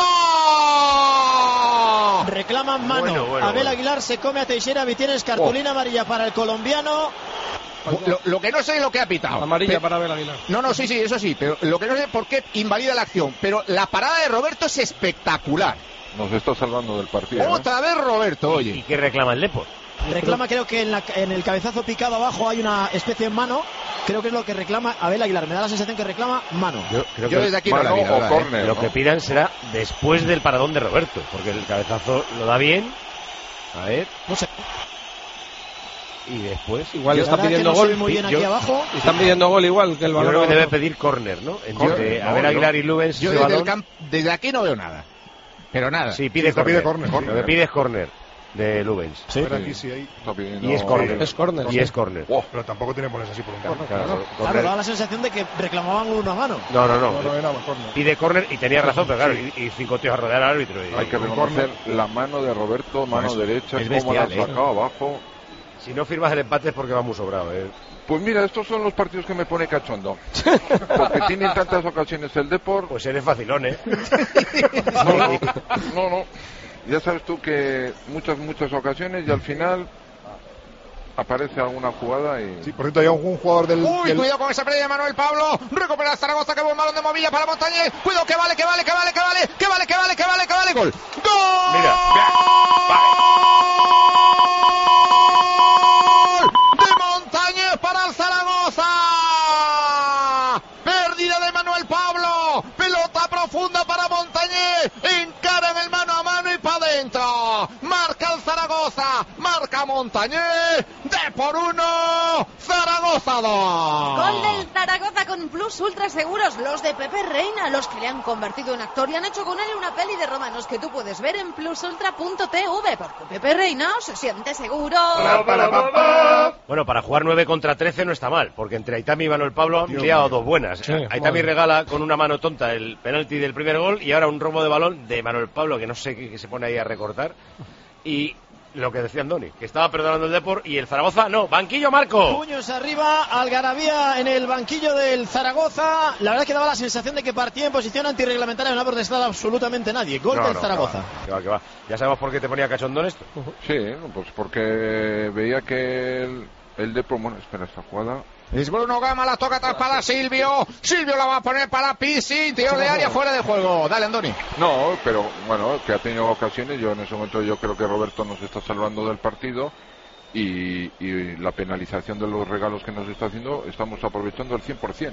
Reclaman mano. Abel Aguilar se come a Teixeira. Tienes cartulina amarilla para el colombiano. Lo que no sé es lo que ha pitado. Amarilla para Abel Aguilar. No, sí, eso sí. Pero lo que no sé es por qué invalida la acción. Pero la parada de Roberto es espectacular. Nos está salvando del partido. Otra vez Roberto, oye. ¿Y qué reclama el Depor? Reclama, creo que en el cabezazo picado abajo hay una especie de mano. Creo que es lo que reclama Abel Aguilar. Me da la sensación que reclama mano. Yo creo que desde aquí no la vi, lo que pidan será después del paradón de Roberto, porque el cabezazo lo da bien. A ver. No sé. Y después igual está pidiendo gol. Muy bien aquí abajo. Están pidiendo gol igual que el balón. Yo creo que debe pedir córner, ¿no? Entre Abel Aguilar y Lubens. Yo desde aquí no veo nada. Pero nada. Sí, pide córner. Lo que pide es córner de Lubens. Sí, pero aquí sí hay. Y es córner. Es córner. Y es córner. Pero tampoco tiene que ponerse así por un córner. Claro, daba la sensación de que reclamaban una mano. No. Pide córner y tenía razón, pero claro, y 5 tíos a rodear al árbitro. Hay que reconocer la mano de Roberto, mano derecha, es cómo la ha bestial, sacado abajo. Si no firmas el empate es porque va muy sobrado, ¿eh? Pues mira, estos son los partidos que me pone cachondo. Porque tienen tantas ocasiones el Depor. Pues eres facilón, ¿eh? No. Ya sabes tú que muchas ocasiones y al final aparece alguna jugada y... Sí, por cierto, hay algún jugador del... Uy, cuidado con esa pérdida de Manuel Pablo. Recupera el Zaragoza, que buen balón de Movilla para Montañés. Cuidado, que vale. Gol. ¡Gol! Mira. De Montañés para el Zaragoza. Pérdida de Manuel Pablo. Pelota profunda para Montañés. Encaran el mano a mano y para adentro. Marca el Zaragoza. Marca Montañés. De por 1. Zaragoza 2. Gol del Zaragoza con Plus Ultra Seguros. Los de Pepe Reina, los que le han convertido en actor y han hecho con él una peli de romanos que tú puedes ver en plusultra.tv. Porque Pepe Reina se siente seguro. Bueno, para jugar 9 contra 13 no está mal, porque entre Aitami y Manuel Pablo han liado dos buenas. Sí, Aitami regala con una mano tonta el penalti del primer gol y ahora un robo de balón de Manuel Pablo, que no sé qué se pone ahí a recortar. Y lo que decía Andoni, que estaba perdonando el Depor y el Zaragoza no. Banquillo, Marco. Puños arriba, algarabía en el banquillo del Zaragoza. La verdad es que daba la sensación de que partía en posición antirreglamentaria, no ha protestado absolutamente nadie. Gol del Zaragoza. Que va. Ya sabemos por qué te ponía cachondón esto. Sí, pues porque veía que el Depor... Bueno, espera, esta jugada... Es Bruno Gama, la toca atrás para Silvio la va a poner para Pisi, tiro de área fuera de juego. Dale, Andoni. No, pero bueno, que ha tenido ocasiones. Yo en ese momento yo creo que Roberto nos está salvando del partido y la penalización de los regalos que nos está haciendo estamos aprovechando el 100%.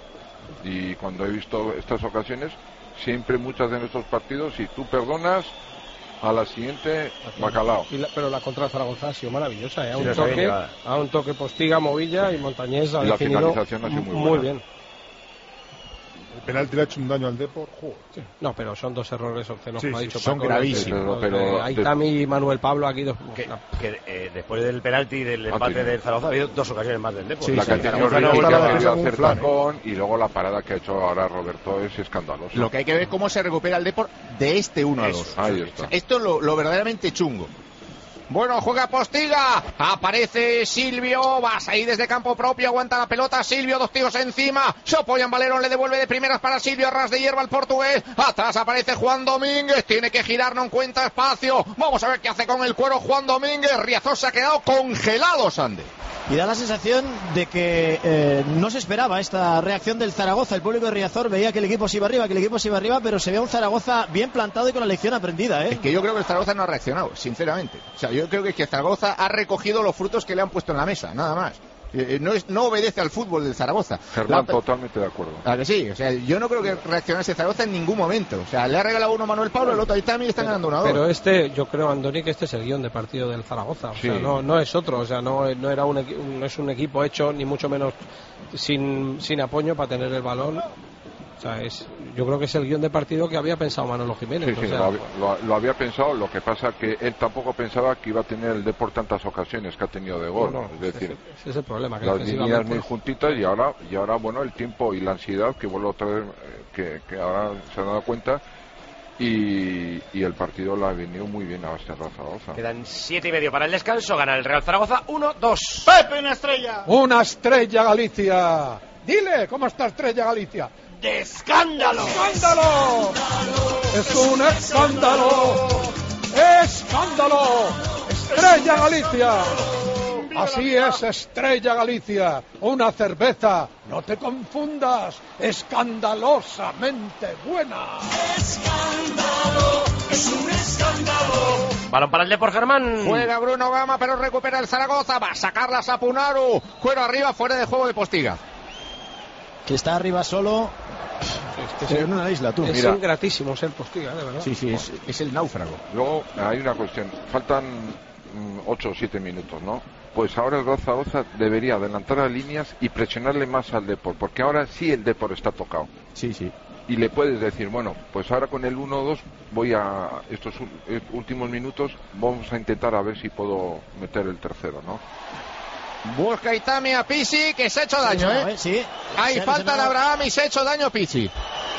Y cuando he visto estas ocasiones, siempre muchas de nuestros partidos, si tú perdonas, a la siguiente, bacalao. Pero la contra Zaragoza ha sido maravillosa, ¿eh? A un toque Postiga, Movilla y Montañés ha definido la finalización ha sido muy bien. El penalti le ha hecho un daño al Depor. Sí. No, pero son dos errores obscenos, como ha dicho son Paco, gravísimos. Pero Aitami y Manuel Pablo aquí dos. Después del penalti y del empate del Zaragoza ha habido dos ocasiones más del Depor. Sí, la que ha tenido Ricky, que ha querido hacer tacón, y luego la parada que ha hecho ahora Roberto es escandalosa. Lo que hay que ver cómo se recupera el Depor de este 1-2. Ahí está. Esto es lo verdaderamente chungo. Bueno, juega Postiga, aparece Silvio, va a salir desde campo propio, aguanta la pelota, Silvio, dos tíos encima, se apoyan, Valerón le devuelve de primeras para Silvio, a ras de hierba el portugués, atrás aparece Juan Domínguez, tiene que girar, no encuentra espacio, vamos a ver qué hace con el cuero Juan Domínguez, Riazor se ha quedado congelado, Sande. Y da la sensación de que no se esperaba esta reacción del Zaragoza. El público de Riazor veía que el equipo se iba arriba, pero se ve un Zaragoza bien plantado y con la lección aprendida, ¿eh? Es que yo creo que el Zaragoza no ha reaccionado, sinceramente. O sea, yo creo que el Zaragoza ha recogido los frutos que le han puesto en la mesa, nada más. No obedece al fútbol del Zaragoza. Germán, totalmente de acuerdo. ¿A que sí? O sea, yo no creo que reaccionase Zaragoza en ningún momento. O sea, le ha regalado uno Manuel Pablo, el otro Aitami y están ganando 1-2. Pero yo creo, Andoni, que este es el guión de partido del Zaragoza. O sea, no es otro. O sea, no es un equipo hecho, ni mucho menos sin apoyo para tener el balón. O sea, yo creo que es el guión de partido que había pensado Manolo Jiménez. Sí, lo había pensado, lo que pasa que él tampoco pensaba que iba a tener el Depor tantas ocasiones que ha tenido de gol. Es decir, ese es el problema. Que las líneas muy juntitas y ahora, bueno, el tiempo y la ansiedad que vuelvo otra vez, que ahora se han dado cuenta. Y el partido lo ha venido muy bien a Zaragoza. Quedan 7:30 para el descanso, gana el Real Zaragoza 1-2. Pepe, una estrella. Una estrella Galicia. Dile, ¿cómo está Estrella Galicia? ¡De escándalo! ¡Escándalo! ¡Es un escándalo! ¡Escándalo! ¡Estrella Galicia! Así es, Estrella Galicia. Una cerveza, no te confundas, escandalosamente buena. ¡Escándalo! ¡Es un escándalo! Balón para el Depor, Germán. Juega Bruno Gama, pero recupera el Zaragoza. Va a sacarla Sapunaru. Cuero arriba, fuera de juego de Postiga. Que está arriba solo. En una isla, tú. Es ingratísimo ser Postiga, de verdad. Sí, es el náufrago. Luego hay una cuestión. Faltan 8 o 7 minutos, ¿no? Pues ahora el Real Zaragoza debería adelantar a líneas y presionarle más al Depor, porque ahora sí el Depor está tocado. Sí. Y le puedes decir, bueno, pues ahora con el 1-2 voy a estos últimos minutos, vamos a intentar a ver si puedo meter el tercero, ¿no? Busca Aitami a Pisi, que se ha hecho daño, ¿eh? Sí. Hay falta de Abraham y se ha hecho daño Pisi.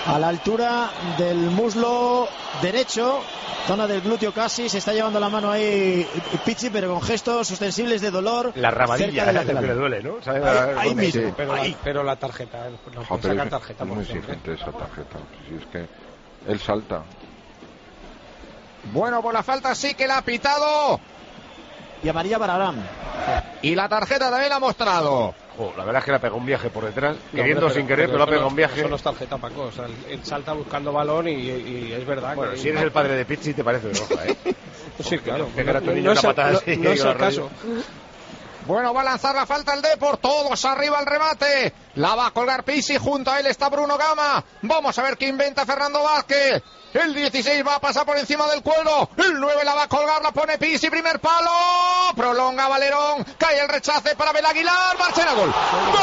a la altura del muslo derecho, zona del glúteo casi. Se está llevando la mano ahí Pichi, pero con gestos ostensibles de dolor. La rabadilla que le duele, ¿no? Ahí mismo. Sí, pero la tarjeta, no puede sacar tarjeta. Es muy exigente esa tarjeta. Si es que él salta. Bueno, pues la falta sí que la ha pitado. Y amarilla para Aram. Y la tarjeta también la ha mostrado. La verdad es que le ha pegado un viaje por detrás, queriendo sin querer, pero le ha pegado un viaje. Eso no es tarjeta, Paco. O sea, él salta buscando balón y es verdad. Bueno, que si eres el padre de Pichi te parece roja, ¿eh? Sí, claro. No es el caso. Bueno, va a lanzar la falta el Depor, todos arriba al remate. La va a colgar Pisi, junto a él está Bruno Gama. Vamos a ver qué inventa Fernando Vázquez. El 16 va a pasar por encima del cuero. El 9 la va a colgar, la pone Pisi, primer palo. Prolonga Valerón, cae el rechace para Abel Aguilar. Marchena, gol. ¡Gol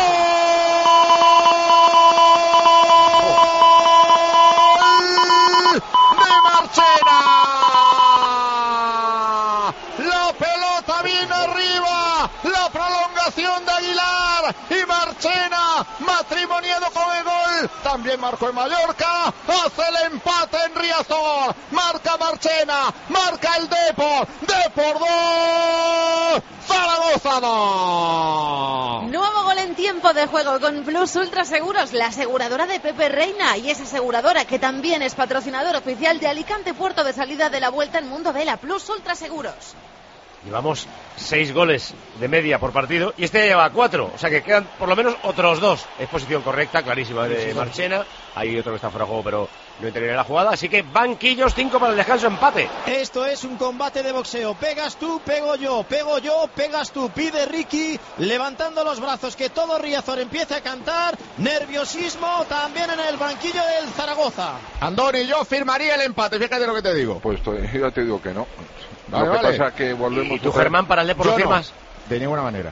de Marchena! La pelota viene arriba. La prolongación de Aguilar y Marchena, matrimoniado con el gol. También marcó en Mallorca. Hace el empate en Riazor. Marca Marchena. Marca el Depor. Depor 2. Zaragoza 2. Nuevo gol en tiempo de juego con Plus Ultra Seguros, la aseguradora de Pepe Reina. Y esa aseguradora que también es patrocinador oficial de Alicante, puerto de salida de la Vuelta al Mundo Vela. Plus Ultra Seguros. Llevamos 6 goles de media por partido y este ya lleva 4, o sea que quedan por lo menos otros 2. Es posición correcta, clarísima de Marchena. Hay otro que está fuera de juego, pero no interviene en la jugada. Así que banquillos, 5 para el descanso, empate. Esto es un combate de boxeo. Pegas tú, pego yo, pegas tú. Pide Ricky, levantando los brazos, que todo Riazor empiece a cantar. Nerviosismo también en el banquillo del Zaragoza. Andoni, yo firmaría el empate, fíjate lo que te digo. Pues ya te digo que no. Vale, lo que pasa es que volvemos. ¿Y tú, Germán, para el Depor lo firmas? No, de ninguna manera.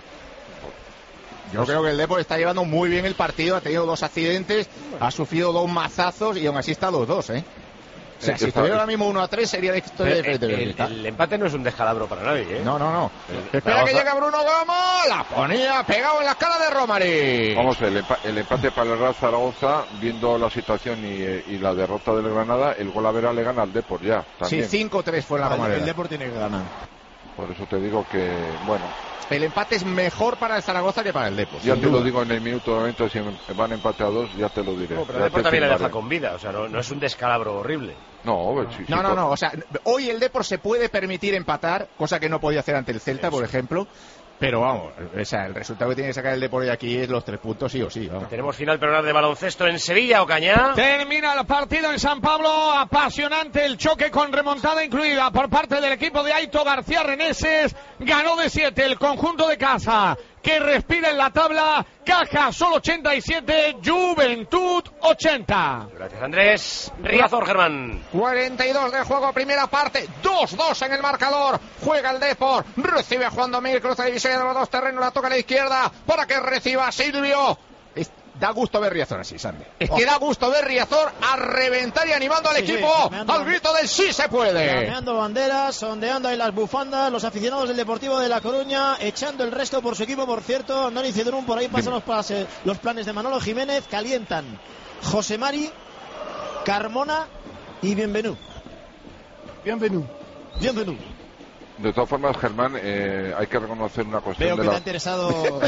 Yo creo que el Depor está llevando muy bien el partido, ha tenido 2 accidentes, ha sufrido 2 mazazos y aún así está los 2, ¿eh? O sea, si estuviera ahora mismo 1-3 sería la historia diferente. El empate no es un descalabro para nadie, ¿eh? No. Espera que llegue Bruno Gama, la ponía pegado en la cara de Romari. Vamos, el empate para el Real Zaragoza, viendo la situación y la derrota del Granada, el gol a vera le gana al Depor ya. También. Sí, 5-3 fue la Romareda. El Depor tiene que ganar. Por eso te digo que, bueno. El empate es mejor para el Zaragoza que para el Depor. Ya te lo digo en el minuto de momento, si van empate a 2, ya te lo diré. No, pero el Depor también le deja con vida, o sea, no es un descalabro horrible. No, o sea, hoy el Depor se puede permitir empatar, cosa que no podía hacer ante el Celta, por ejemplo. Pero vamos, o sea, el resultado que tiene que sacar el Depor de aquí es los 3 puntos sí o sí. Vamos. Tenemos final peronal de baloncesto en Sevilla, Ocaña. Termina el partido en San Pablo, apasionante el choque con remontada incluida por parte del equipo de Aito García Reneses. Ganó de 7 el conjunto de casa, que respira en la tabla. Caja solo 87, Juventud 80. Gracias, Andrés. Riazor, Germán. 42 de juego, primera parte, 2-2 en el marcador. Juega el Depor, recibe a Juan Domínguez, cruza división de los 2 terrenos, la toca a la izquierda para que reciba Silvio. Da gusto ver Riazor así, Sandy. Es que da gusto ver Riazor a reventar y animando al equipo al grito del sí se puede. Llameando banderas, sondeando ahí las bufandas, los aficionados del Deportivo de La Coruña, echando el resto por su equipo, por cierto. Andoni Cedrún, por ahí pasan los planes de Manolo Jiménez, calientan José Mari, Carmona y Bienvenú. De todas formas, Germán, hay que reconocer una cuestión. Veo que te ha interesado.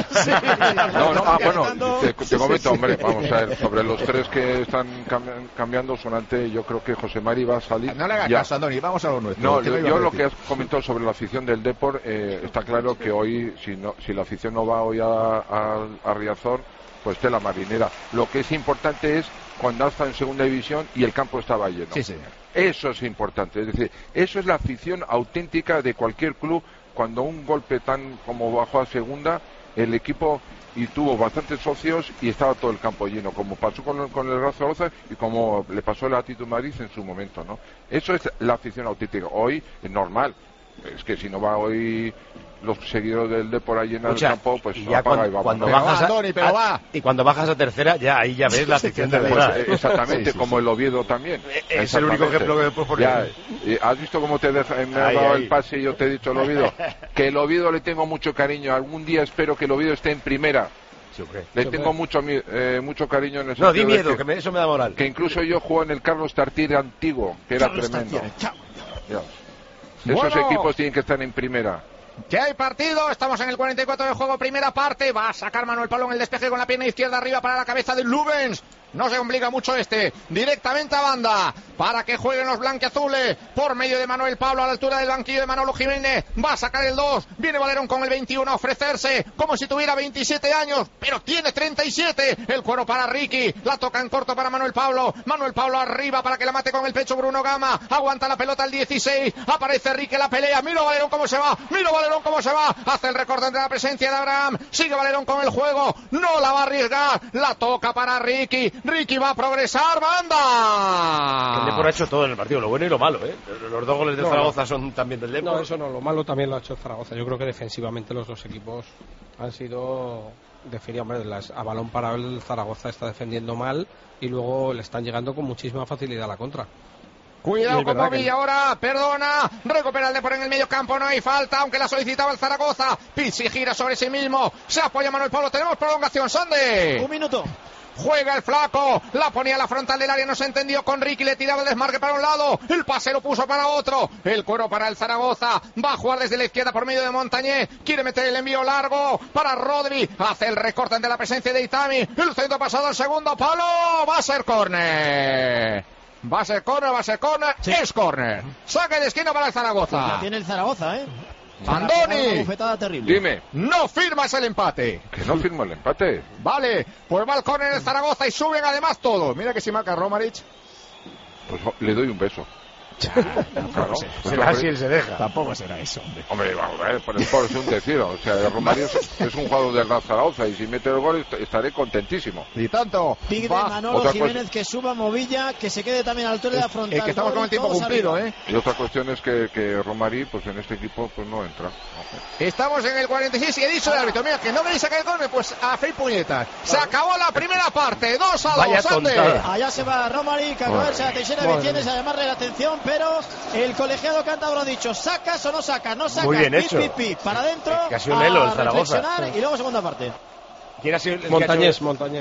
Te comento, hombre, vamos a ver, sobre los 3 que están cambiando, sonante, yo creo que José Mari va a salir. No le hagas caso, Andoni, vamos a lo nuestro. No, yo lo que has comentado sobre la afición del Depor, está claro que hoy, si la afición no va hoy a Riazor, pues tela marinera. Lo que es importante es cuando está en segunda división y el campo estaba lleno. Sí, señor. Eso es importante, es decir, eso es la afición auténtica de cualquier club. Cuando un golpe tan como bajó a segunda, el equipo y tuvo bastantes socios y estaba todo el campo lleno, como pasó con el Real Zaragoza y como le pasó el Atlético de Madrid en su momento, ¿no? Eso es la afición auténtica. Hoy es normal, es que si no va hoy los seguidores del Depor a llenar el campo, pues y ya cuando bajas y cuando bajas a tercera, ya ahí ya ves la afición del Depor. Exactamente, como el Oviedo también. Es el único ejemplo que después poner. ¿Has visto cómo me ha dado el pase y yo te he dicho el Oviedo? Que el Oviedo le tengo mucho cariño. Algún día espero que el Oviedo esté en primera. Sí, okay. Le tengo mucho cariño en ese No, di miedo, eso me da moral. Que incluso yo jugué en el Carlos Tartiere antiguo, que era tremendo. Esos equipos tienen que estar en primera. Que hay partido, estamos en el 44 de juego, primera parte, va a sacar Manuel Pablo en el despeje con la pierna izquierda arriba para la cabeza de Lubens. No se complica mucho directamente a banda, para que jueguen los blanquiazules, por medio de Manuel Pablo a la altura del banquillo de Manolo Jiménez, va a sacar el 2, viene Valerón con el 21 a ofrecerse, como si tuviera 27 años, pero tiene 37, el cuero para Ricky, la toca en corto para Manuel Pablo arriba para que la mate con el pecho Bruno Gama, aguanta la pelota el 16, aparece Ricky, la pelea, mira Valerón cómo se va, hace el recorte de la presencia de Abraham, sigue Valerón con el juego, no la va a arriesgar, la toca para Ricky va a progresar, banda. El Depor ha hecho todo en el partido, lo bueno y lo malo, ¿eh? Los 2 goles de Zaragoza son también del Depor. No, eso no, lo malo también lo ha hecho Zaragoza. Yo creo que defensivamente los dos equipos han sido definitivamente a balón parado. El Zaragoza está defendiendo mal y luego le están llegando con muchísima facilidad a la contra. Cuidado con Bobilla ahora, perdona, recupera el Depor en el medio campo, no hay falta, aunque la solicitaba el Zaragoza. Pizzi gira sobre sí mismo, se apoya Manuel Pablo, tenemos prolongación, Sande. 1 minuto. Juega el flaco, la ponía a la frontal del área, no se entendió con Ricky, le tiraba el desmarque para un lado, el pase lo puso para otro, el cuero para el Zaragoza, va a jugar desde la izquierda por medio de Montañé, quiere meter el envío largo para Rodri, hace el recorte ante la presencia de Itami, el centro pasado al segundo palo, va a ser córner. Sí. Es córner. Saque de esquina para el Zaragoza. Pues ya tiene el Zaragoza, Andoni, terrible. Dime. No firmas el empate. Que no firmo el empate. Vale, pues va al córner el Zaragoza y suben además todos. Mira que si marca Romaric. Pues le doy un beso. Claro, será así, él se deja. Tampoco será eso, hombre. Vamos a ver, por es un decir. O sea, Romario es un jugador del Real Zaragoza y si mete el gol estaré contentísimo. Y tanto. Pide Manolo Jiménez que suba Movilla, que se quede también a la altura de la frontal. Es que estamos con el tiempo cumplido, Y otra cuestión es que Romario, pues en este equipo, pues no entra. Estamos en el 46 y he dicho el árbitro, mira, que no queréis sacar el gol, pues a fe y puñetas. Se acabó la primera parte, 2-2, allá se va Romaric a cogerse a Teixeira Vicienes a llamarle la atención, pero el colegiado cántabro ha dicho, ¿sacas o no sacas? No sacas, muy bien hecho. Para adentro, casi un elo el Zaragoza. Y luego segunda parte. ¿Quién ha sido Montañés.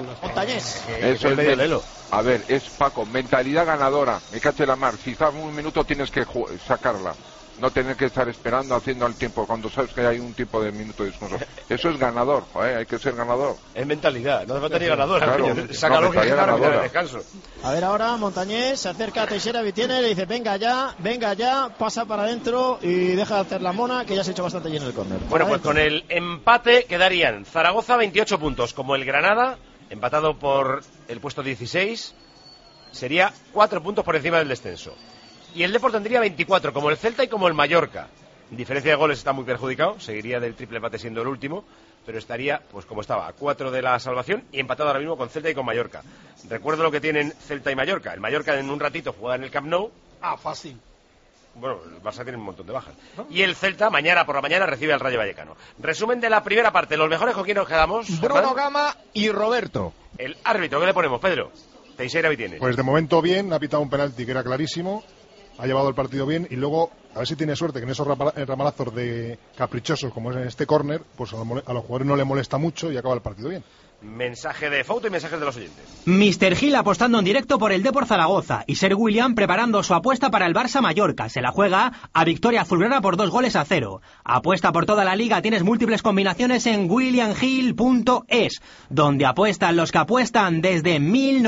Eso es medio elo. A ver, es Paco, mentalidad ganadora. Me caché la mar. Si estás un minuto tienes que sacarla. No tener que estar esperando haciendo el tiempo cuando sabes que hay un tipo de minuto de descanso. Eso es ganador, hay que ser ganador. Es mentalidad, no hace falta ni ganador. Claro, saca lo que quiera, descanso. A ver ahora Montañés se acerca a Teixeira Vicienes, le dice venga ya, pasa para adentro y deja de hacer la mona, que ya se ha hecho bastante lleno el córner. Bueno, pues con el empate quedarían Zaragoza 28 puntos, como el Granada, empatado por el puesto 16, sería 4 puntos por encima del descenso. Y el Depor tendría 24, como el Celta y como el Mallorca. En diferencia de goles está muy perjudicado, seguiría del triple empate siendo el último, pero estaría, pues como estaba, a 4 de la salvación y empatado ahora mismo con Celta y con Mallorca. Recuerdo lo que tienen Celta y Mallorca. El Mallorca en un ratito juega en el Camp Nou. Fácil. Bueno, el Barça tiene un montón de bajas. Y el Celta, mañana por la mañana, recibe al Rayo Vallecano. Resumen de la primera parte. ¿Los mejores con quién nos quedamos? Bruno Gama y Roberto. El árbitro, ¿qué le ponemos, Pedro? Teixeira Vicienes. Pues de momento bien, ha pitado un penalti que era clarísimo. Ha llevado el partido bien y luego a ver si tiene suerte que en esos ramalazos de caprichosos como es en este córner, pues a los jugadores no le molesta mucho y acaba el partido bien. Mensaje de Fouto y mensajes de los oyentes. Mr. Gil apostando en directo por el Depor Zaragoza y Sir William preparando su apuesta para el Barça Mallorca. Se la juega a victoria azulgrana por 2-0. Apuesta por toda la liga, tienes múltiples combinaciones en williamhill.es, donde apuestan los que apuestan desde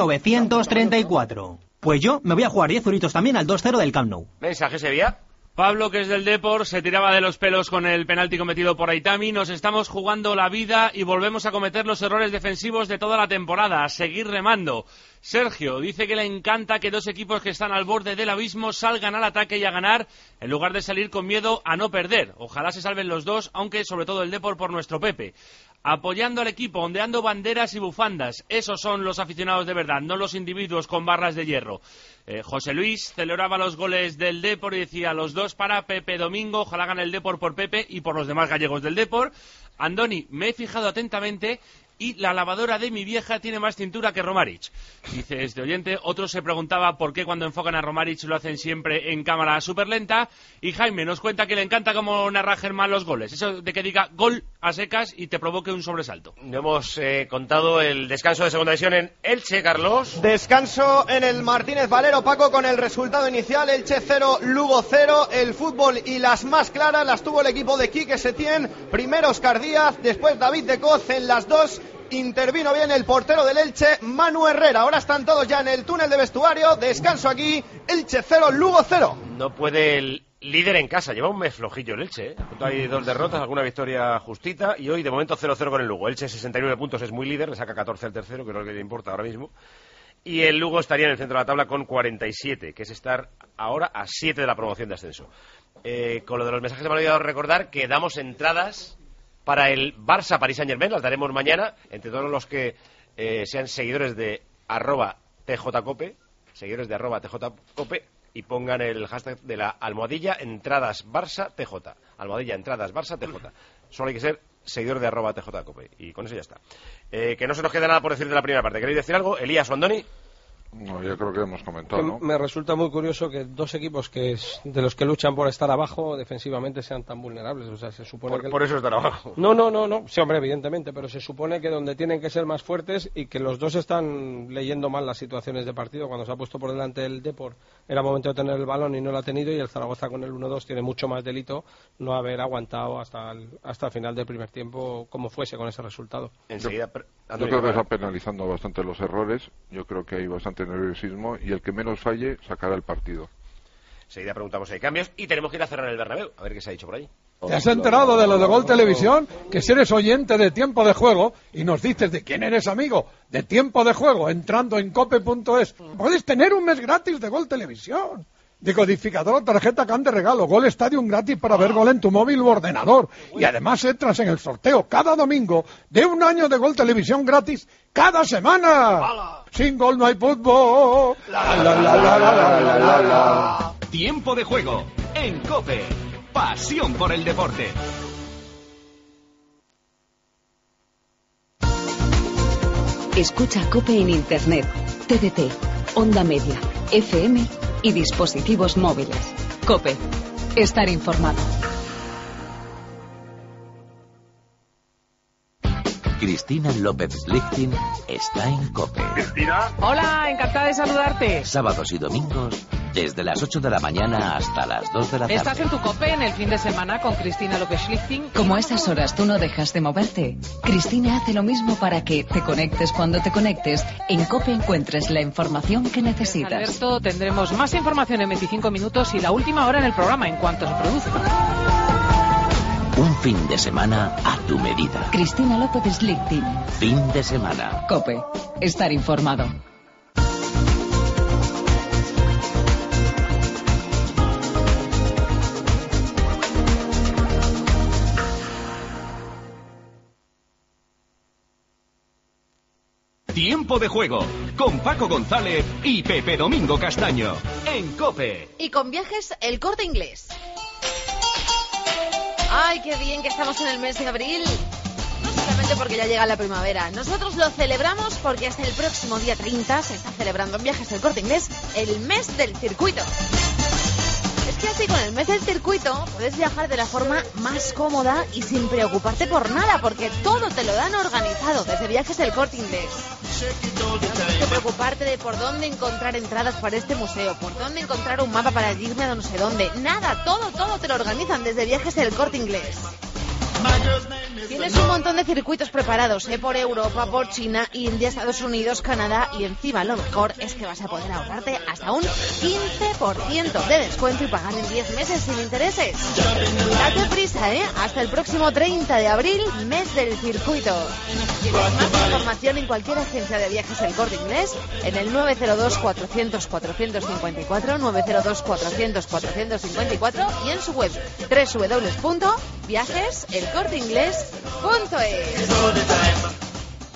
1934. Pues yo me voy a jugar 10 euritos también al 2-0 del Camp Nou. Mensaje Sevilla. Pablo, que es del Depor, se tiraba de los pelos con el penalti cometido por Aitami. Nos estamos jugando la vida y volvemos a cometer los errores defensivos de toda la temporada. A seguir remando. Sergio dice que le encanta que dos equipos que están al borde del abismo salgan al ataque y a ganar en lugar de salir con miedo a no perder. Ojalá se salven los dos, aunque sobre todo el Depor por nuestro Pepe. Apoyando al equipo, ondeando banderas y bufandas. Esos son los aficionados de verdad, no los individuos con barras de hierro. José Luis celebraba los goles del Depor y decía los dos para Pepe Domingo. Ojalá gane el Depor por Pepe y por los demás gallegos del Depor. Andoni, me he fijado atentamente y la lavadora de mi vieja tiene más cintura que Romaric. Dice este oyente. Otro se preguntaba por qué cuando enfocan a Romaric lo hacen siempre en cámara súper lenta. Y Jaime nos cuenta que le encanta cómo narra Germán los goles. Eso de que diga gol a secas y te provoque un sobresalto. Hemos contado el descanso de segunda división en Elche, Carlos. Descanso en el Martínez Valero, Paco, con el resultado inicial. Elche 0, Lugo 0. El fútbol y las más claras las tuvo el equipo de Quique Setién. Primero Óscar Díaz, después David de Coz en las dos. Intervino bien el portero del Elche, Manu Herrera. Ahora están todos ya en el túnel de vestuario. Descanso aquí, Elche 0, Lugo 0. No puede el líder en casa. Lleva un mes flojillo el Elche, ¿eh? Hay 2 derrotas, alguna victoria justita. Y hoy de momento 0-0 con el Lugo. Elche 69 puntos, es muy líder, le saca 14 al tercero, que es lo que le importa ahora mismo. Y el Lugo estaría en el centro de la tabla con 47, que es estar ahora a 7 de la promoción de ascenso. Con lo de los mensajes me he olvidado recordar que damos entradas para el Barça Paris Saint-Germain. Las daremos mañana entre todos los que sean seguidores de @tjcope, seguidores de @tjcope, y pongan el hashtag de la almohadilla entradas Barça TJ, almohadilla entradas Barça TJ. Solo hay que ser seguidor de @tjcope y con eso ya está. Que no se nos queda nada por decir de la primera parte. ¿Queréis decir algo? Elías o Andoni. No, yo creo que hemos comentado, ¿no? Me resulta muy curioso que dos equipos de los que luchan por estar abajo defensivamente sean tan vulnerables. O sea, se supone por eso están abajo. No. Sí, hombre, evidentemente, pero se supone que donde tienen que ser más fuertes y que los dos están leyendo mal las situaciones de partido. Cuando se ha puesto por delante el Depor era momento de tener el balón y no lo ha tenido, y el Zaragoza con el 1-2 tiene mucho más delito no haber aguantado hasta el final del primer tiempo como fuese con ese resultado. Enseguida, yo creo que está penalizando bastante los errores. Yo creo que hay bastante nerviosismo y el que menos falle sacará el partido. Enseguida preguntamos si hay cambios y tenemos que ir a cerrar el Bernabéu, a ver qué se ha dicho por ahí. ¿Te has enterado de lo de Gol Televisión? Que si eres oyente de Tiempo de Juego y nos dices de quién eres amigo de Tiempo de Juego entrando en cope.es, puedes tener un mes gratis de Gol Televisión. Decodificador o tarjeta CAN de regalo, Gol Stadium gratis para ver gol en tu móvil u ordenador. Y además entras en el sorteo cada domingo de un año de Gol Televisión gratis cada semana. Sin gol no hay fútbol. Tiempo de Juego en COPE. Pasión por el deporte. Escucha COPE en Internet, TDT, Onda Media, FM y dispositivos móviles. COPE. Estar informado. Cristina López Lichting está en COPE. Cristina. Hola, encantada de saludarte. Sábados y domingos, desde las 8 de la mañana hasta las 2 de la tarde. ¿Estás en tu COPE en el fin de semana con Cristina López Lichting? Como a esas horas tú no dejas de moverte, Cristina hace lo mismo para que te conectes cuando te conectes. En COPE encuentres la información que necesitas. Alberto, tendremos más información en 25 minutos y la última hora en el programa en cuanto se produzca. Un fin de semana a tu medida. Cristina López Lichting. Fin de semana. COPE. Estar informado. Tiempo de Juego con Paco González y Pepe Domingo Castaño en COPE. Y con Viajes El Corte Inglés. ¡Ay, qué bien que estamos en el mes de abril! No solamente porque ya llega la primavera. Nosotros lo celebramos porque hasta el próximo día 30 se está celebrando en Viajes El Corte Inglés el mes del circuito. Es que así con el mes del circuito puedes viajar de la forma más cómoda y sin preocuparte por nada, porque todo te lo dan organizado desde Viajes El Corte Inglés. No tienes que preocuparte de por dónde encontrar entradas para este museo, por dónde encontrar un mapa para irme a no sé dónde. Nada, todo te lo organizan desde Viajes El Corte Inglés. Tienes un montón de circuitos preparados, por Europa, por China, India, Estados Unidos, Canadá, y encima lo mejor es que vas a poder ahorrarte hasta un 15% de descuento y pagar en 10 meses sin intereses. Date prisa, hasta el próximo 30 de abril, mes del circuito. Tienes más información en cualquier agencia de Viajes El Corte Inglés en el 902-400-454, 902-400-454 y en su web www.viajeselcorteinglés.es.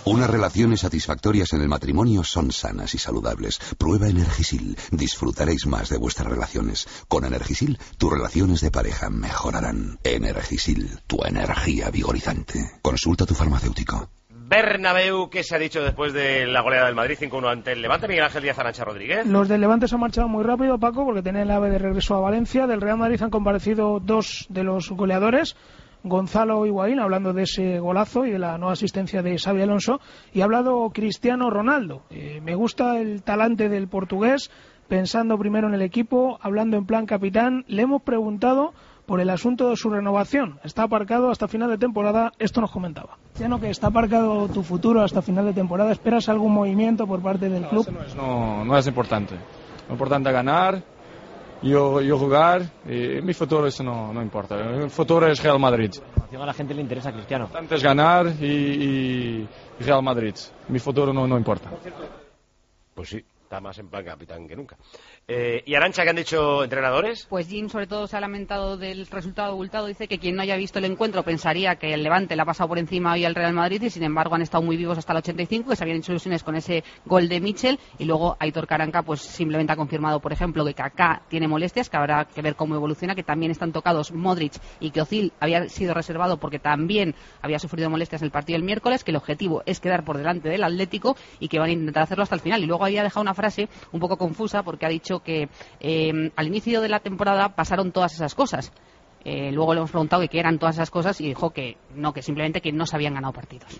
Unas relaciones satisfactorias en el matrimonio son sanas y saludables. Prueba Energisil. Disfrutaréis más de vuestras relaciones. Con Energisil, tus relaciones de pareja mejorarán. Energisil, tu energía vigorizante. Consulta a tu farmacéutico. Bernabéu, ¿qué se ha dicho después de la goleada del Madrid 5-1 ante el Levante? Miguel Ángel Díaz Arantxa Rodríguez. Los del Levante se han marchado muy rápido, Paco, porque tienen el AVE de regreso a Valencia. Del Real Madrid han comparecido 2 de los goleadores, Gonzalo Higuaín, hablando de ese golazo y de la nueva asistencia de Xabi Alonso, y ha hablado Cristiano Ronaldo. Me gusta el talante del portugués, pensando primero en el equipo, hablando en plan capitán. Le hemos preguntado por el asunto de su renovación. Está aparcado hasta final de temporada. Esto nos comentaba. Cristiano, que está aparcado tu futuro hasta final de temporada. ¿Esperas algún movimiento por parte del club? No es importante. Lo importante es ganar, yo jugar, y mi futuro eso no importa. El futuro es Real Madrid. A la gente le interesa, Cristiano. Lo importante es ganar y Real Madrid. Mi futuro no importa. Pues sí, está más en plan capitán que nunca. ¿Y Arantxa, qué han dicho entrenadores? Pues Jim sobre todo se ha lamentado del resultado abultado. Dice que quien no haya visto el encuentro pensaría que el Levante le ha pasado por encima hoy al Real Madrid, y sin embargo han estado muy vivos hasta el 85, que se habían hecho ilusiones con ese gol de Mitchell. Y luego Aitor Karanka pues simplemente ha confirmado, por ejemplo, que Kaká tiene molestias, que habrá que ver cómo evoluciona, que también están tocados Modric, y que Özil había sido reservado porque también había sufrido molestias en el partido del miércoles, que el objetivo es quedar por delante del Atlético y que van a intentar hacerlo hasta el final. Y luego había dejado una frase un poco confusa, porque ha dicho que al inicio de la temporada pasaron todas esas cosas. Luego le hemos preguntado que qué eran todas esas cosas y dijo que no, que simplemente que no se habían ganado partidos.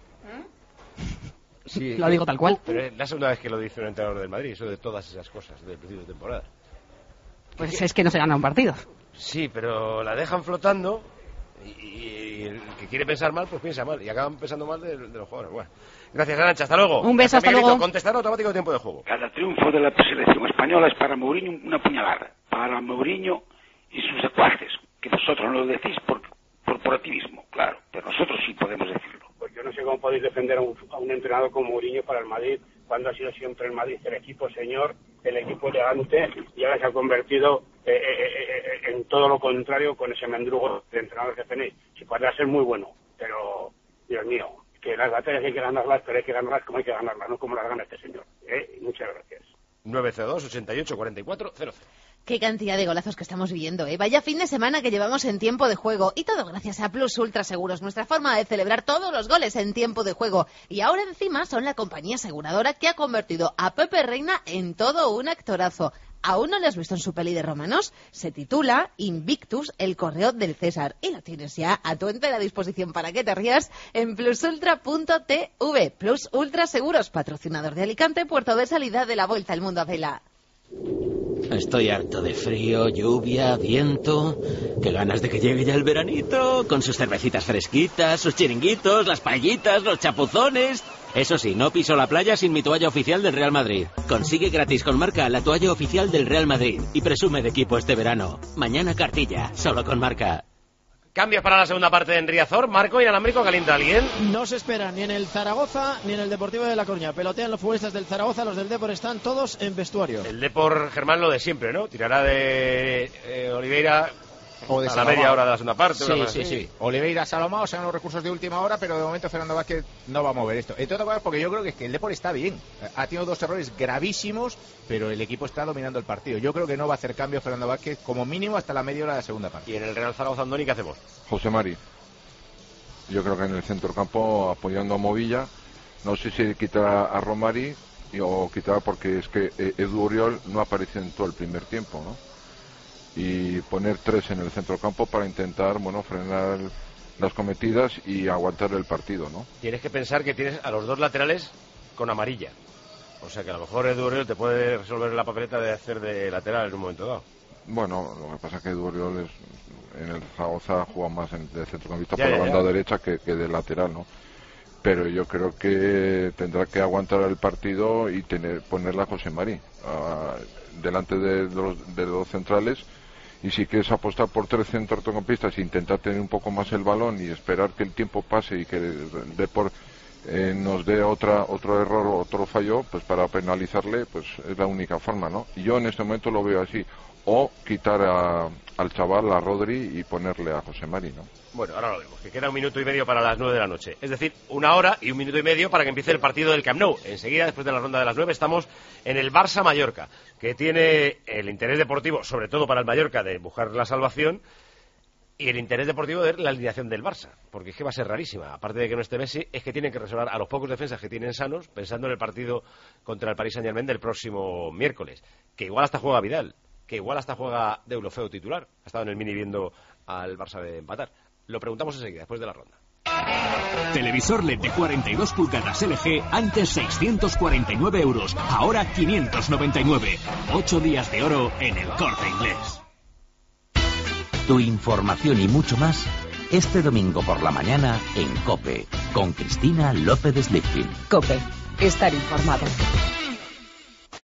Sí, lo digo tal cual. Pero es la segunda vez que lo dice un entrenador del Madrid, eso de todas esas cosas del principio de temporada. Pues es que no se ganan partidos. Sí, pero la dejan flotando y el que quiere pensar mal, pues piensa mal. Y acaban pensando mal de los jugadores. Bueno, gracias, Arantxa, hasta luego. Un beso, hasta luego. Contestar automático de tiempo de juego. Cada triunfo de la selección española es para Mourinho una puñalada. Para Mourinho y sus secuaces, que vosotros no lo decís por corporativismo, claro, pero nosotros sí podemos decirlo. Pues yo no sé cómo podéis defender a un entrenador como Mourinho para el Madrid, cuando ha sido siempre el Madrid el equipo señor, el equipo elegante, y ahora se ha convertido en todo lo contrario con ese mendrugo de entrenador que tenéis. Si podría ser muy bueno, pero, Dios mío, que las batallas hay que ganarlas, pero hay que ganarlas como hay que ganarlas, no como las gana este señor. Muchas gracias. 902 88 44 00. Qué cantidad de golazos que estamos viendo, ¿eh? Vaya fin de semana que llevamos en tiempo de juego. Y todo gracias a Plus Ultra Seguros, nuestra forma de celebrar todos los goles en tiempo de juego. Y ahora encima son la compañía aseguradora que ha convertido a Pepe Reina en todo un actorazo. ¿Aún no le has visto en su peli de romanos? Se titula Invictus, el correo del César. Y lo tienes ya a tu entera disposición para que te rías en plusultra.tv. Plus Ultra Seguros, patrocinador de Alicante, puerto de salida de la Vuelta al Mundo a vela. Estoy harto de frío, lluvia, viento. Qué ganas de que llegue ya el veranito, con sus cervecitas fresquitas, sus chiringuitos, las paellitas, los chapuzones. Eso sí, no piso la playa sin mi toalla oficial del Real Madrid. Consigue gratis con Marca la toalla oficial del Real Madrid y presume de equipo este verano. Mañana cartilla, solo con Marca. Cambios para la segunda parte en Riazor. Marco, inalámbrico, calienta alguien. No se espera ni en el Zaragoza ni en el Deportivo de La Coruña. Pelotean los futbolistas del Zaragoza, los del Depor están todos en vestuario. El Depor, Germán, lo de siempre, ¿no? Tirará de Oliveira o de a la media hora de la segunda parte. Sí. Oliveira, Salomao serán los recursos de última hora, pero de momento Fernando Vázquez no va a mover esto. Entre otras cosas porque yo creo que el Depor está bien. Ha tenido 2 errores gravísimos, pero el equipo está dominando el partido. Yo creo que no va a hacer cambio Fernando Vázquez como mínimo hasta la media hora de la segunda parte. ¿Y en el Real Zaragoza, Andoni, qué hacemos? José Mari. Yo creo que en el centrocampo apoyando a Movilla. No sé si quitará a Romari o quitará porque es que Edu Oriol no aparece en todo el primer tiempo, ¿no? Y poner 3 en el centrocampo para intentar, frenar las cometidas y aguantar el partido, ¿no? Tienes que pensar que tienes a los 2 laterales con amarilla. O sea que a lo mejor Edu Oriol te puede resolver la papeleta de hacer de lateral en un momento dado. Bueno, lo que pasa es que Edu Oriol en el Zaragoza juega más de centrocampista por la banda derecha que de lateral, ¿no? Pero yo creo que tendrá que aguantar el partido y ponerla a José Mari delante de los centrales. Y si quieres apostar por 3 centrocampistas e intentar tener un poco más el balón y esperar que el tiempo pase y que el Depor nos dé otro error o otro fallo, pues para penalizarle, pues es la única forma, ¿no? Y yo en este momento lo veo así. o quitar al chaval, a Rodri, y ponerle a José Mari, ¿no? Bueno, ahora lo vemos, que queda 1 minuto y medio para las 9 de la noche. Es decir, 1 hora y 1 minuto y medio para que empiece el partido del Camp Nou. Enseguida, después de la ronda de las 9, estamos en el Barça-Mallorca, que tiene el interés deportivo, sobre todo para el Mallorca, de buscar la salvación, y el interés deportivo de la alineación del Barça, porque es que va a ser rarísima. Aparte de que no esté Messi, es que tienen que resolver a los pocos defensas que tienen sanos, pensando en el partido contra el Paris Saint-Germain del próximo miércoles, que igual hasta juega Vidal, que igual hasta juega Deulofeu titular. Ha estado en el mini viendo al Barça de empatar. Lo preguntamos enseguida, después de la ronda. Televisor LED de 42 pulgadas LG, antes 649 euros, ahora 599. 8 días de oro en el Corte Inglés. Tu información y mucho más este domingo por la mañana en COPE, con Cristina López Slifkin. COPE, estar informado.